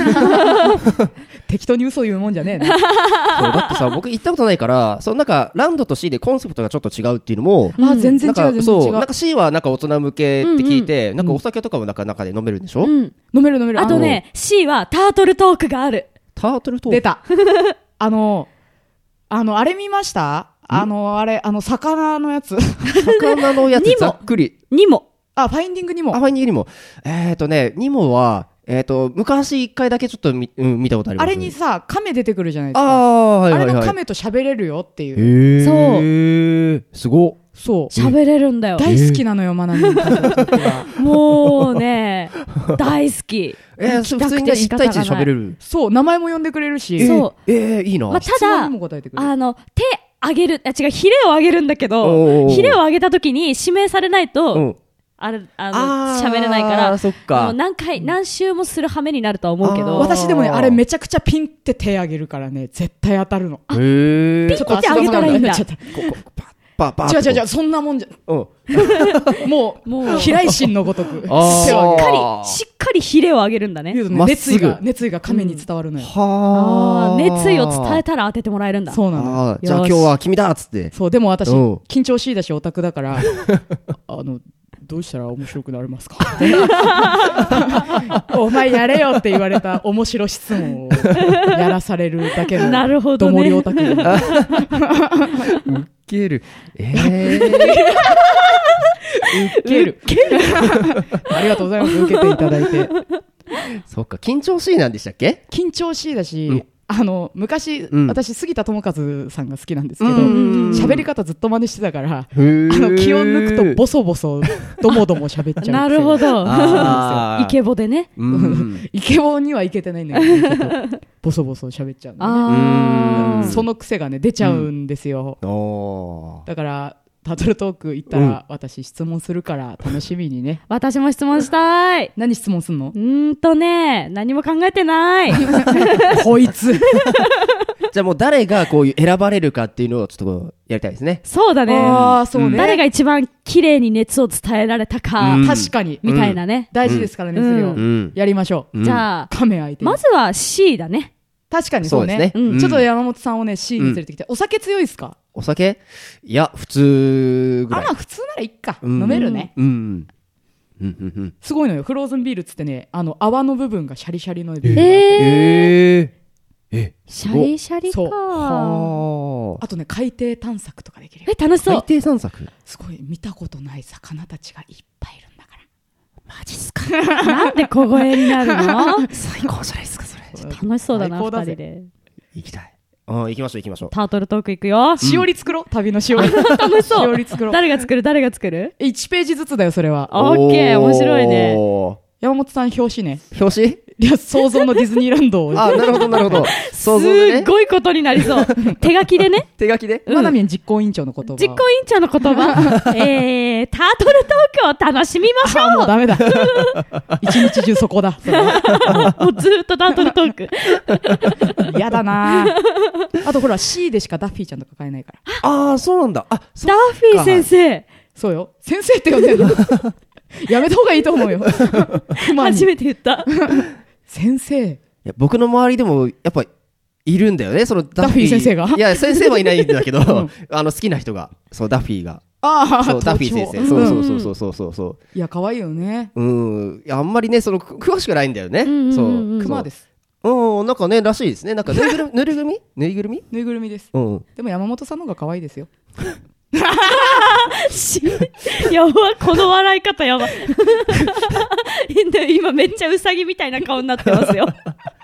適当に嘘言うもんじゃねえな。 そうだってさ僕行ったことないからそのなんかランドと シー でコンセプトがちょっと違うっていうのもうんあ全然なんか違う全然違うそうなんか シー はなんか大人向けって聞いて、 んなんかお酒とかもなんか中で飲めるんでしょ、 うん。 飲める飲める。 あとね C はタートルトークがある。 タートルトーク出た。あのあのあれ見ました？あのあれあの魚のやつ。 魚のやつにもざっくりにも。 あファインディングにも。 あファインディングにもえっ、ー、とねにもはえっ、ー、と昔一回だけちょっと見,、うん、見たことありますあれにさ亀出てくるじゃないですあか。 あはいはいはいあれの亀と喋れるよっていう。 へえそうすごっそう。 喋れるんだよ。 大好きなのよマナミン監督が。 もうね大好き。 えー、 行きたく普通にて仕方がない一対一で喋れるそう名前も呼んでくれるし。 そうえー、いいな、 まあ、た質問だにも答えてくれる。 あの手上げるあ違うヒレを上げるんだけおどーヒレを上げた時に指名されないと、 うんあれああーの喋れないからそっもかう何回何周もする羽目になるとは思うけあーど私でもねあれめちゃくちゃピンって手上げるからね絶対当たるの。 へえちょっとピンって上げたらいいんだ足が長くなっちゃっここパッパッパッた違う違う違うそんなもんじゃうんもうもう飛来心のごとく手あーを上げる。 しっかりしっかりヒレを上げるんだね。 言うとねまっすぐ熱意が熱意が亀に伝わるのよ。 はあー熱意を伝えたら当ててもらえるんだ。 そうなの。 あーじゃあ今日は君だっつってそうでも私うん緊張しいだしオタクだからあのどうしたら面白くなれますかお前やれよって言われた面白質問をやらされるだけのなるほどどねもりオタクでウケるええウケるありがとうございます受けていただいてそっか緊張しいなんでしたっけ緊張しいだし、 うんあの昔、 うん私杉田智和さんが好きなんですけどうんうんうん喋り方ずっと真似してたからあへーの気を抜くとボソボソどもども喋っちゃうなるほど。 あーイケボでね。 うんイケボにはいけてないんだけどちょっとボソボソ喋っちゃうんだよねあーうんその癖がね出ちゃうんですよ、 おーだからタートルトーク行ったら、私質問するから楽しみにね私も質問したい。 何質問すんのうーんとね何も考えてない。 こいつじゃあもう誰がこういう選ばれるかっていうのをちょっとこうやりたいですねそうだね。 ああそうね、 誰が一番綺麗に熱を伝えられたか、 うん確かに、 みたいなね。 大事ですからね、 うんそれを、 うんやりましょう、 うんじゃあカメ相手にまずは C だね。 確かにそうねそうですねうんちょっと山本さんをね C に連れてきて、お酒強いですか？ お酒いや普通ぐらいあまあ普通ならいっか、 うん飲めるね、 うんうんうんうんすごいのよフローズンビールっつってねあの泡の部分がシャリシャリのビール、 えー、 えー、えシャリシャリか。 そうはあとね海底探索とかできるよえ楽しそう。 海底散策すごい見たことない魚たちがいっぱいいるんだからマジっすかなんで小声になるの？ 最高じゃないですかそれ楽しそうだな最高だぜ二人で。 行きたいうん行きましょう行きましょうタートルトーク行くよ。 しおり作ろう、旅のしおり楽しそう。 しおり作ろう誰が作る誰が作る？ いちページずつだよそれはオッケー面白いね。 お山本さん表紙ねー表紙いや想像のディズニーランドをあなるほどなるほど想像でねすっごいことになりそう。手書きでね。 手書きでマナミン実行委員長の言葉実行委員長の言葉。えー、タートルトークを楽しみましょあもうダメだ一日中そこだそれはう。もうずーっとタートルトーク。 嫌だなあとほら C でしかダッフィーちゃんとか買えないからああそうなんだあそダッフィー先生。 そうよ先生って呼んでるのやめた方がいいと思うよ熊に初めて言った。 先生いや僕の周りでもやっぱいるんだよね、そのダダフィー先生がいや、先生はいないんだけど、 んあの好きな人が、そう、ダフィーが。 ああ、 そう、ダフィー先生。 んそうそうそうそうそうそうそう。 いや、可愛いよね。 うん。いや、あんまりね、その、く詳しくないんだよね。 うんうんうんうんそう。 クマです。 うん、なんかね、らしいですね。なんか、ぬいぐるみ、ぬいぐるみぬいぐるみぬいぐるみです。 うん。 でも山本さんの方が可愛いですよ。 しやばい、この笑い方やばい今めっちゃウサギみたいな顔になってますよ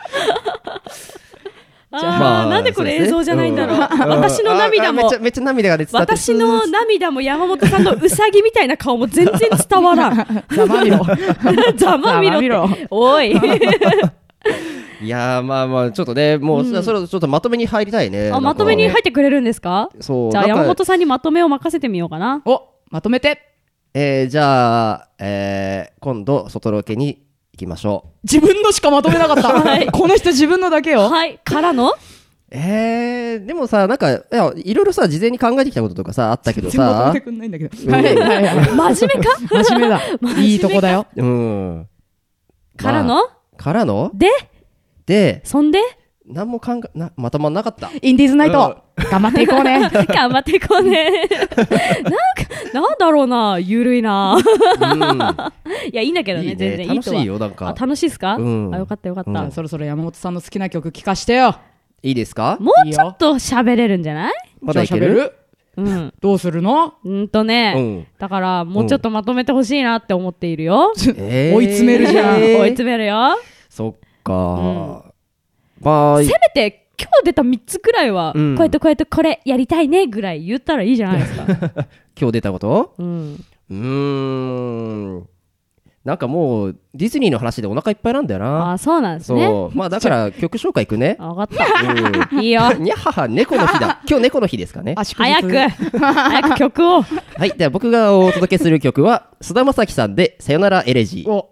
あー、 まあなんでこれ映像じゃないんだろう、 うん私の涙もああめっちゃ、めっちゃ涙が出てた。 私の涙も山本さんのウサギみたいな顔も全然伝わらんざまみろ。 ざまみろってざまみおいいやー、まあまあ、ちょっとね、もう、 うんそれちょっとまとめに入りたいね。 あ、まとめに入っってくれるんですか？ そう。 じゃあなんか山本さんにまとめを任せてみようかな。 お、まとめて。 えー、じゃあ、えー、今度、外ロケに行きましょう。 自分のしかまとめなかった。 はいこの人自分のだけよ。 はいからのえー、でもさ、なんか、いや、いろいろさ、事前に考えてきたこととかさ、あったけどさ全然まとめて、くんないんだけど。 うんはいはいはい。 真面目か真面目だ。いいとこだよ。 うん。 からの、 まあからのでで、 そんで何も考え、な、まとまんなかった。 インディーズナイト、頑張っていこうね。 頑張っていこうねなんかなんだろうな、ゆるいないやいいんだけどね、 いいね全然いいとは。 楽しいよ、なんかあ、楽しいっすか、 うんあ、よかったよかった、 うんじゃあそろそろ山本さんの好きな曲聞かしてよ。 いいですか？ もうちょっと喋れるんじゃない？ まだいける？ じゃあ喋る？ うんどうするの？ うんとね、 うん。 だからもうちょっとまとめてほしいなって思っているよ、 えー追い詰めるじゃん追い詰めるよ。 そっかんまあ、 せめて今日出たみっつくらいは、 うんこうやってこうやってこれやりたいねぐらい言ったらいいじゃないですか今日出たことうんうーん。なんかもう、ディズニーの話でお腹いっぱいなんだよな。 あ、そうなんですね。 そう。まあだから曲紹介いくね。 あ、わかった。 うん。 いいよ。 にゃはは、猫の日だ。今日猫の日ですかね。 あ祝日早く、早く曲を。 はい。では僕がお届けする曲は、菅田将暉さんで、さよならエレジー。 お、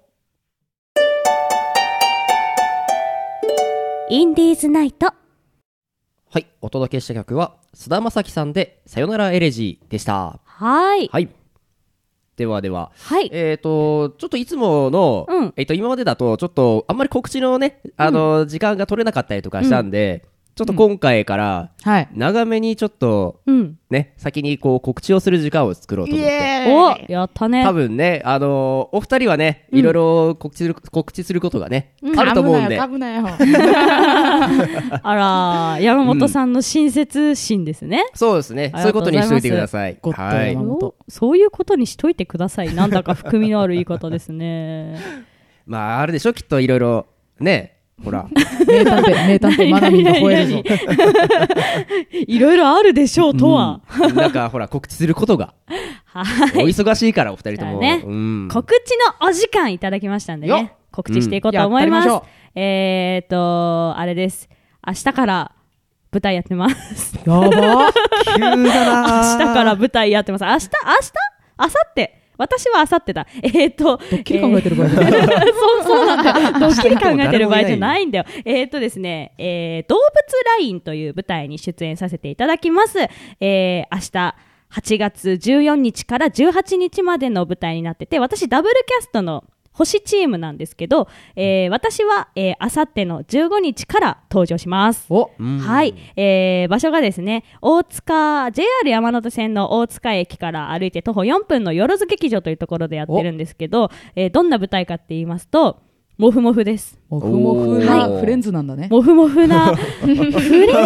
インディーズナイト。 はい。お届けした曲は、菅田将暉さんで、さよならエレジーでした。 はーい。 はい。ではでは、 はい。 えっ、と、ちょっといつもの、 うんえっ、と、今までだと、ちょっと、あんまり告知のね、あの、時間が取れなかったりとかしたんで、ちょっと今回から、 はい。 長めにちょっと、 うん。 ね、先にこう告知をする時間を作ろうと思って。 お、やったね。 多分ね、あのーお二人はね、いろいろ告知する、告知することがね、 うんあると思うんで。 危ないよ、危ないよ。 あら、山本さんの親切心ですね。 そうですね。 ありそういうことがとうございますにしといてください。 ゴッドはい山。本おそういうことにしといてください。なんだか含みのある言い方ですね。 まあ、あるでしょきっといろいろ、ね、ほら。 名探偵、名探偵マナミンが吠えるぞ。 いろいろあるでしょうとは。 うんなんかほら、告知することが、 はい。 お忙しいから、お二人とも。 だねうん。 告知のお時間いただきましたんでよね。告知していこうと思います。 やったりましょえーと、あれです。明日から舞台やってます。 やばー。 急だな明日から舞台やってます。明日、明日明後日私は明後日だ。えーと、 ドッキリ考えてる場合じゃない。 そうそうなんだよ。ドッキリ考えてる場合じゃないんだよ。えーとですね、えー、動物ラインという舞台に出演させていただきます。えー、明日、はちがつじゅうよっかからじゅうはちにちまでの舞台になってて、私ダブルキャストの星チームなんですけど、えー、私は、えー、あさってのじゅうごにちから登場します。 お、 うんはい、えー、場所がですね、大塚 ジェイアール 山手線の大塚駅から歩いて徒歩よんぷんのよろず劇場というところでやってるんですけど、えー、どんな舞台かって言いますと、モフモフです。 もふもふおなーフレンズなんだね。 モフモフなフレンズか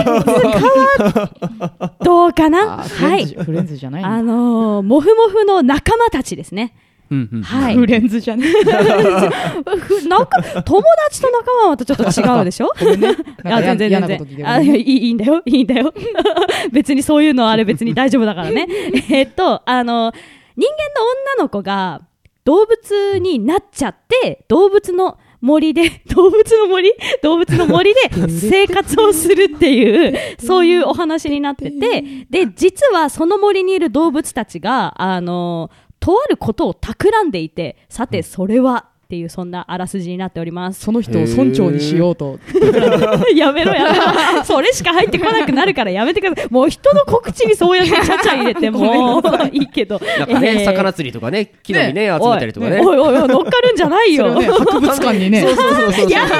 はどうかな。 あーフはいレンズ、フレンズじゃないんだあのー、モフモフの仲間たちですね。 うんうんはい。 フレンズじゃねふなんか友達と仲間はまたちょっと違うでしょえ。ごめんね。なんあ、 かや全然嫌な全然。 こと聞いてごめんねあいいいいんだよ、いいんだよ。別にそういうのあれ別に大丈夫だからね。えっと、あの、人間の女の子が動物になっちゃって、動物の森で、動物の森動物の森で生活をするっていう、そういうお話になってて、で、実はその森にいる動物たちが、あの、とあることを企んでいて、さてそれは、っっていうそんなあらすじになっております。 その人を村長にしようと。 やめろやめろそれしか入ってこなくなるからやめてください。もう人の告知にそうやってちゃちゃ入れてもいいけど、 なんかね、 えー魚釣りとかね、木の実ね、集めたりとかね。 おいおいおい乗っかるんじゃないよ。 それをね、博物館にね。 そうそうそうそう。 や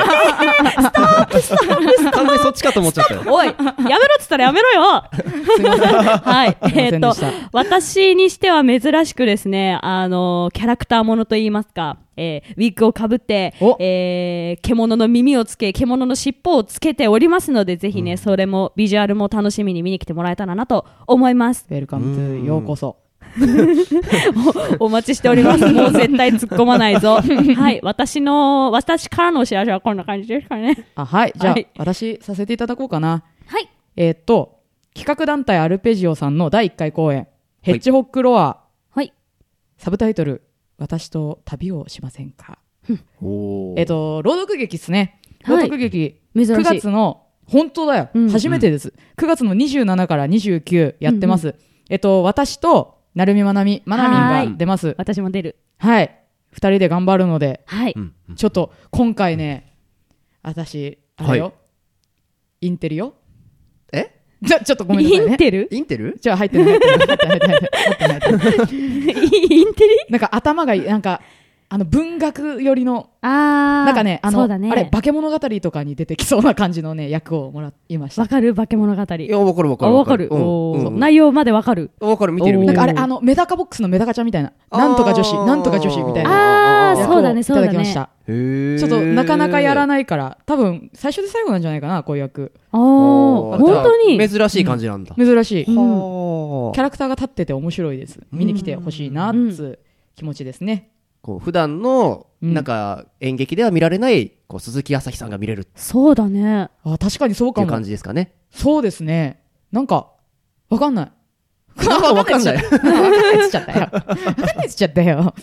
完全にそっちかと思っちゃったよ。 おいやめろっつったらやめろよすいません。 はいすいませえっとんでした私にしては珍しくですね、あのキャラクターものといいますか、えーウィッグをかぶってお、 えー獣の耳をつけ獣の尻尾をつけておりますので、ぜひね、それもビジュアルも楽しみに見に来てもらえたらなと思います。 ウェルカムトゥようこそ。 おお待ちしております。もう絶対突っ込まないぞ。はい私の私からのお知らせはこんな感じですかね。 あ、はい。じゃあ、 はい私させていただこうかな。 はいえーっと、企画団体アルペジオさんのだいいっかい公演、ヘッジホックロア、 はいサブタイトル、私と旅をしませんか。 おーえーっと、朗読劇ですね。朗はい読劇、 珍しいくがつの、本当だよ、 うん初めてです。くがつのにじゅうしちからにじゅうくやってます。えっと、私と、なるみまなみ、まなみんが出ます。 私も出る。 はい。二人で頑張るので、 はい、 うんうんちょっと、今回ね、私、あれよ、 はインテリよ。 えじゃ、ちょっとごめんなさいね。 インテルインテルじゃあ入ってない、入ってない、入ってない、入ってない、入ってない。 インテリなんか頭がいい、なんか、あの文学寄りの、 あーなんかね、あの、 そうだね、 あれ、化け物語とかに出てきそうな感じのね、役をもらいましたわ。かる化け物語。 いや、わかるわかあ、 る。 わかる。 うんおーうん内容までわかる。 わかる、見てるおー見てる。 なんかあれ、あの、メダカボックスのメダカちゃんみたいな、なんとか女子、 あーなんとか女子みたいなあー役をそうだねそうだねいただきました。 へーちょっとなかなかやらないから、多分最初で最後なんじゃないかな、こういう役。 あーおー本当に珍しい感じなんだ。 珍しい。 うんはあキャラクターが立ってて面白いです。見に来てほしいな、っつう気持ちですね。 こう普段のうんなんか演劇では見られないこう鈴木朝日さんが見れるっそうだね。 あ、確かにそうかもていう感。じですかね。 そうですね。なんか、わかんない。 なんかわかんない。 わかんないっつっちゃったよ。わかんないっつっちゃったよ。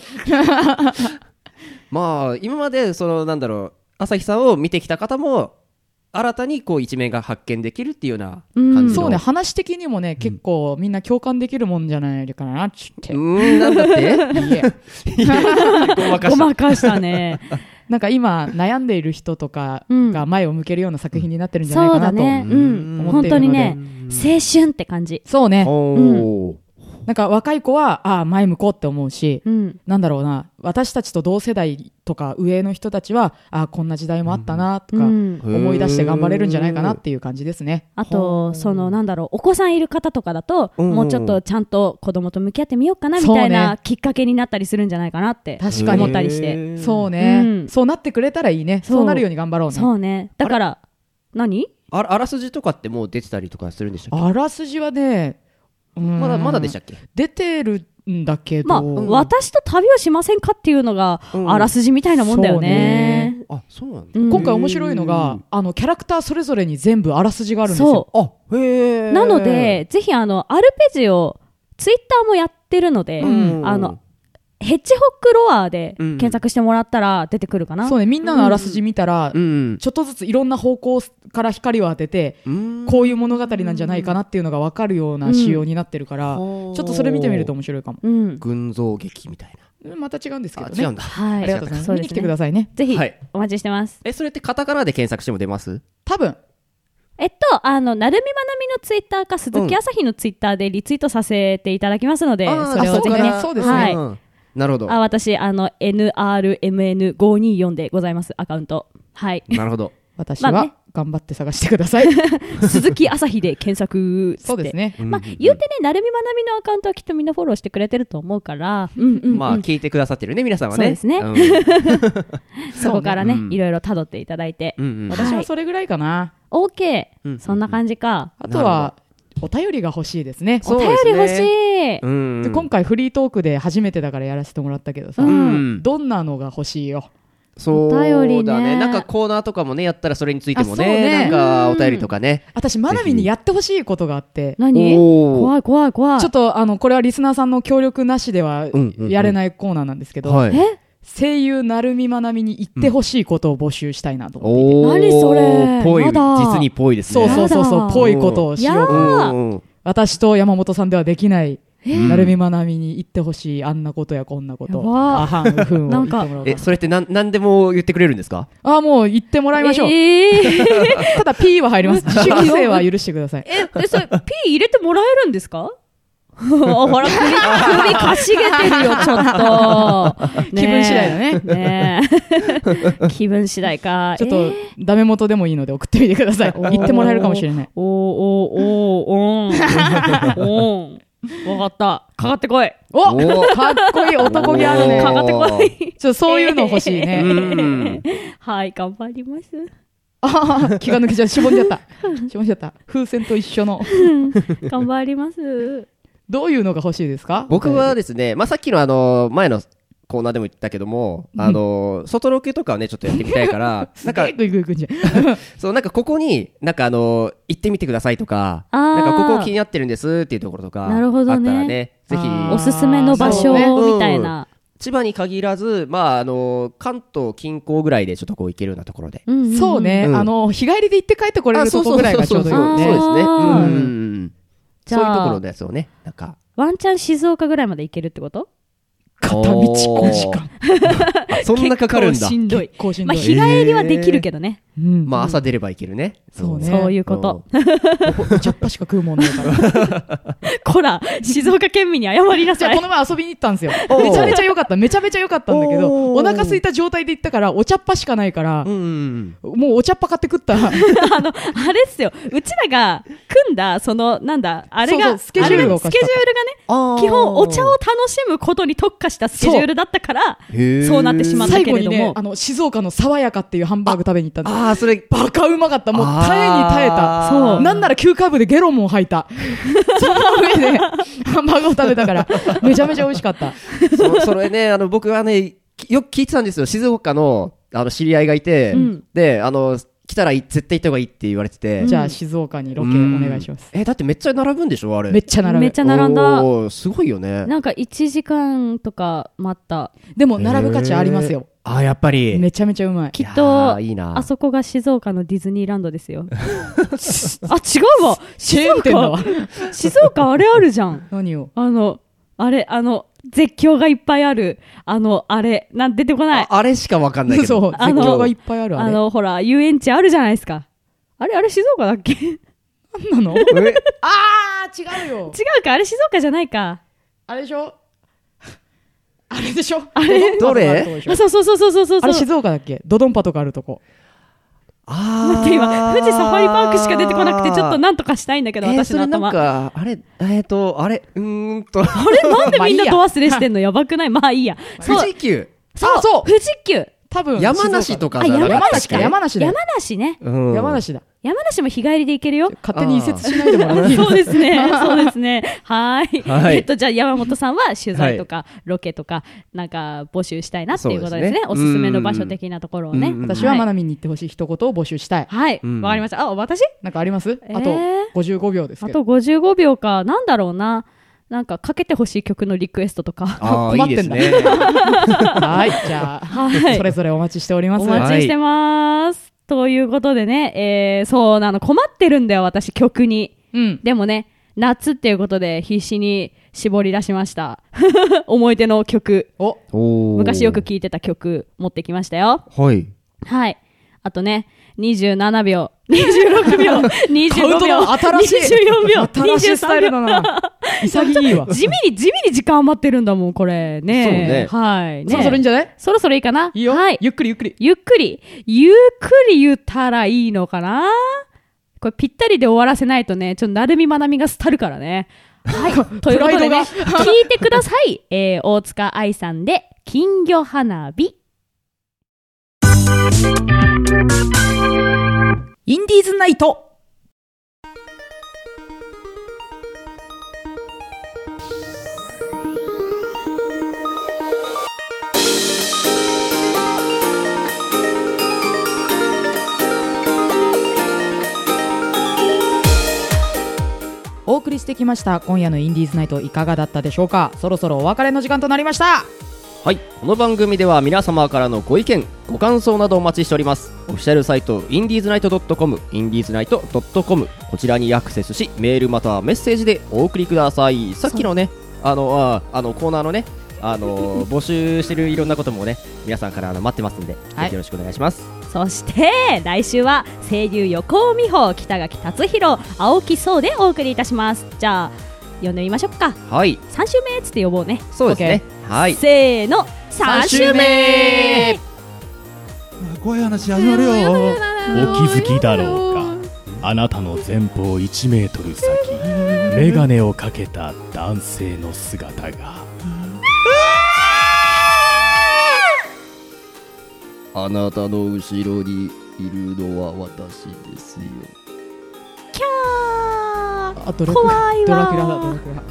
まあ今までそのなんだろう朝日さんを見てきた方も新たにこう一面が発見できるっていうような感じの。 そうね、話的にもね、結構みんな共感できるもんじゃないかなっつって。 うーんなんだっていえごまかした。 ごまかしたね。 なんか今悩んでいる人とかうんが前を向けるような作品になってるんじゃないそうかなと。 だね。ううんん。 思っ本ているので当にね、青春って感じ。 そうね。 おーなんか若い子は、ああ、前向こうって思うし、 うん。 なんだろうな、私たちと同世代とか上の人たちは、ああ、こんな時代もあったなとか、 うん思い出して頑張れるんじゃないかなっていう感じですね。 あと、その、なんだろう、お子さんいる方とかだと、 うんもうちょっとちゃんと子供と向き合ってみようかな、みそうねたいなきっかけになったりするんじゃないかなって確かに思ったりして。 そうね、 うんそうなってくれたらいいね。 そうそうなるように頑張ろうね。 そうね。だから、何あらあらすじとかってもう出てたりとかするんでしたっあらすじはね、うけ？ ーんまだまだでしたっけ？ 出てるんだけど、 まあ、私と旅をしませんかっていうのが、 うんあらすじみたいなもんだよね。 あ、そうなんだ。 うん今回面白いのが、あのキャラクターそれぞれに全部あらすじがあるんですよ。 そあ、へえ。 う。なので、ぜひ、あの、アルペジオ、ツイッターもやってるので、 うんあの、ヘッジホックロアでうん検索してもらったら出てくるかな。 そうね、みんなのあらすじ見たら、 うんちょっとずついろんな方向から光を当てて、 うんこういう物語なんじゃないかなっていうのが分かるような仕様になってるから、 うんちょっとそれ見てみると面白いかも。 うん。 群像劇みたいまた違うんですけな。 どね。 あ、違うんだ。 はい。 ありがとうございます。 そうですね見に来てくださいね。 ぜひはい、 お待ちしてます。 え、それってカタカナで検索しても出ます？ 多分、 えっと、あの、なるみまなみのツイッターか、鈴木朝日のツイッターでリツイートさせていただきますので、 あーそれをぜひねあそうかね。そうですねはい。 うんなるほど。 あ、私、あの、エヌアールエムエヌごーにーよん でございます、アカウント。はい。 なるほど。 私まあねは頑張って探してください。 鈴木朝日で検索して。 そうですね。 まあ、言うてね、なるみまなみのアカウントはきっとみんなフォローしてくれてると思うから、うんうん、うん。 まあ、聞いてくださってるね、皆さんはね。 そうですねんそこからね、 うんいろいろ辿っていただいて。 うんうん私はそれぐらいかな。 OK、 うんそんな感じか。 あとは、お便りが欲しいですね。 お便り欲しい。 うんで今回フリートークで初めてだからやらせてもらったけどさ、 うんどんなのが欲しいよ。 そうお便りねだね。なんかコーナーとかもね、やったらそれについてもあそうねね、なんかお便りとかね。 私、まなみにやってほしいことがあって、 何おー怖い怖い怖い。 ちょっとあのこれはリスナーさんの協力なしではうんうんうんやれないコーナーなんですけど、 はい。 え声優なるみまなみに言ってほしいことを募集したいなと思っていて、 おー何それぽい、 やだ実にぽいですね。 そうそうそうそう、 やだぽいことをしようと。 やだうんうん私と山本さんではできないなるみまなみに言ってほしいあんなことやこんなことやばあはんうふんを言ってもらおうかな。 えそれって何何でも言ってくれるんですか？ あもう言ってもらいましょう、 えー、 ただ P は入ります。自主規制は許してください。 えでそれ P 入れてもらえるんですか？ほら首首かしげてるよちょっと気分次第だね。 ねえ気分次第か。 ちょっと、 えーダメ元でもいいので送ってみてください。言ってもらえるかもしれない。 おーおーおーおーおーわかった。かかってこい。 おかっこいい男気あるね。 かかってこい。 ちょっとそういうの欲しいね。 うんはい頑張ります。 ああ気が抜けちゃう。しぼんじゃったしぼんじゃった風船と一緒の頑張ります。 どういうのが欲しいですか？ 僕はですね、まあ、さっきのあの前のコーナーでも言ったけども、あの外ロケとかをねちょっとやってみたいからなんかすげえグイグイグイじゃんそうなんかここになんかあの行ってみてくださいとか、 あーなんかここ気になってるんですっていうところとかなるほどねあったらね、ぜひあーおすすめの場所そうねみたいな。 千葉に限らず、まああの関東近郊ぐらいでちょっとこう行けるようなところで。 うんうんんそうね、 うんあの日帰りで行って帰ってこれるとこぐらいがちょうどいいよね。 そうですね。 あーうんうんじゃあそういうところのやつをね、なんかワンチャン静岡ぐらいまで行けるってこと？ 片道ごじかんあそんなかかるんだ結構し。んどい。 結構しんどい、 まあ日帰りはできるけどね。 うんまあ朝出れば行けるね。 そうねそういうこと。 お茶っ葉しか食うもんないからこら静岡県民に謝りなさいじゃあこ。の前遊びに行ったんですよ。 おーめちゃめちゃ良かっためちゃめちゃ良かったんだけど、 おーお腹空いた状態で行ったからお茶っ葉しかないから、 うん。 もうお茶っ葉買って食ったあのあれっすよ。うちらが組んだそのなんだあれがそうそうスケジュールがおかしかったあれスケジュールがねあー基本お茶を楽しむことに特化したスケジュールだったからへーそうなってしまった最後けれども、 にねあの静岡の爽やかっていうハンバーグ食べに行ったんです。 ああそれバカうまかった。もう耐えに耐えた。 あーそうなんなら急カーブでゲロも吐いた。その上でハンバーグを食べたからめちゃめちゃ美味しかった。 そそれねあの僕はねよく聞いてたんですよ。静岡のあの知り合いがいて、 うんであの来たらい絶対行った方がいいって言われてて、 じゃあ静岡にロケお願いします。 えだってめっちゃ並ぶんでしょあれ。 めっちゃ並ぶ。 めっちゃ並んだ。 おーすごいよね。 なんかいちじかんとか待った。 でも並ぶ価値ありますよ。 あーやっぱりめちゃめちゃうまい。 きっいやとーいいなあそこが静岡のディズニーランドですよ。あ違うわ。 チェ静岡ーン店だわ。 静岡あれあるじゃん。 何をあのあれあの絶叫がいっぱいあるあのあれなん出てこない。 ああれしかわかんないけど。 そう、絶あの叫がいっぱいあるあれ。 あのほら遊園地あるじゃないですか。あれあれ静岡だっけ？違なんなのえあー、違うよ。 うかあれ静岡じゃないか。 あれでしょあれでしょあれどれあそうそうそうそうそうそうあれ静岡だっけドドンパとかあるとこ。 あ待って今富士サファリパークしか出てこなくてちょっとなんとかしたいんだけど、 えー、 私のそれなん頭。 かあれえっ、ー、とあれうーんとあれなんでみんなまあいいやド忘れしてんのやばくないまあいいや。そう富士急そうあそう富士急。 多分山梨とかあじゃな山かったっけ梨か山梨だよ山梨ね。 うん山梨だ。 山梨も日帰りで行けるよ。 勝手に移設しないでもらっていいそうですね。そうですね。はーい。 はいえっと、じゃあ山本さんは取材とかロケとか、なんか募集したいなっていうことですね。 そうですねおすすめの場所的なところをね。 うんうん私はマナミンに行ってほしい一言を募集したい。 はい。わ、 うんかりました。あ、私なんかありますえーあとごじゅうごびょうですけど。 あとごじゅうごびょうか。なんだろうな。なんかかけてほしい曲のリクエストとか。 あ困ってんだあいいですねはい。じゃあ、 はいそれぞれお待ちしております。 お待ちしてます。ということでね、えー、そうなの、困ってるんだよ、私、曲に。 うん。 でもね、夏っていうことで必死に絞り出しました。思い出の曲。 おおー昔よく聴いてた曲持ってきましたよ。 はいはい。あとね、にじゅうななびょう、にじゅうろくびょう、にじゅうごびょう、 カウントダウン新しいにじゅうよんびょう、 新しいスタイルだにな。潔いわ。 地味に、地味に時間余ってるんだもん、これ。ねそうねはい。ねそろそろいいんじゃないそろそろいいかないいよ。 はい。 ゆっくりゆっくり。 ゆっくり、ゆっくり言ったらいいのかなこれぴったりで終わらせないとね、ちょっとなるみまなみが廃るからね。はい。ということでね、 プラ聞いてください。えー、大塚愛さんで、金魚花火。 インディーズナイト。お送りしてきました今夜のインディーズナイトいかがだったでしょうか。そろそろお別れの時間となりました。 はい、この番組では皆様からのご意見ご感想などお待ちしております。オフィシャルサイトインディーズナイト .com インディーズナイト .com こちらにアクセスしメールまたはメッセージでお送りください。さっきのねあのああのコーナーのねあの募集してるいろんなこともね皆さんからあの待ってますんで、はい、ぜひよろしくお願いします。 そして来週は声優横尾美穂、北垣達弘、青木壮でお送りいたします。じゃあ呼んでみましょうか。 はい、 さん週目っつって呼ぼうね。 そうですね、はい、 せーの、さん週目。 怖い話始まるよ。 お気づきだろうか、あなたの前方いちメートル先、メガネをかけた男性の姿が。 あなたの後ろにいるのは私ですよ。 キャー、 あドラ怖いわ。 ドラキュラだ、ドラキュラ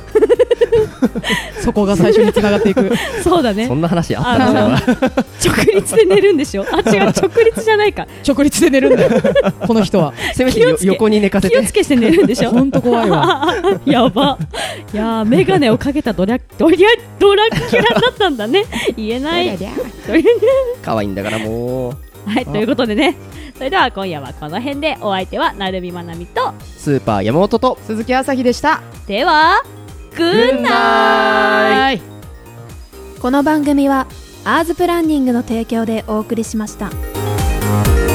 そこが最初に繋がっていく。 そうだね。 そんな話あったんですよ。 直立で寝るんでしょ。あ、違う、直立じゃないか。 直立で寝るんだよこの人は。 せめてよ横に寝かせて。 気をつけして寝るんでしょ。 ほんと怖いわ。 やば。いやー、メガネをかけたドラドリャドラキュラだったんだね。言えない。 可愛いんだからもう。 はい、ということでね、それでは今夜はこの辺で、お相手はなるみまなみとスーパー山本と鈴木あさひでした。 ではグッナイ。 この番組はアーズプランニングの提供でお送りしました。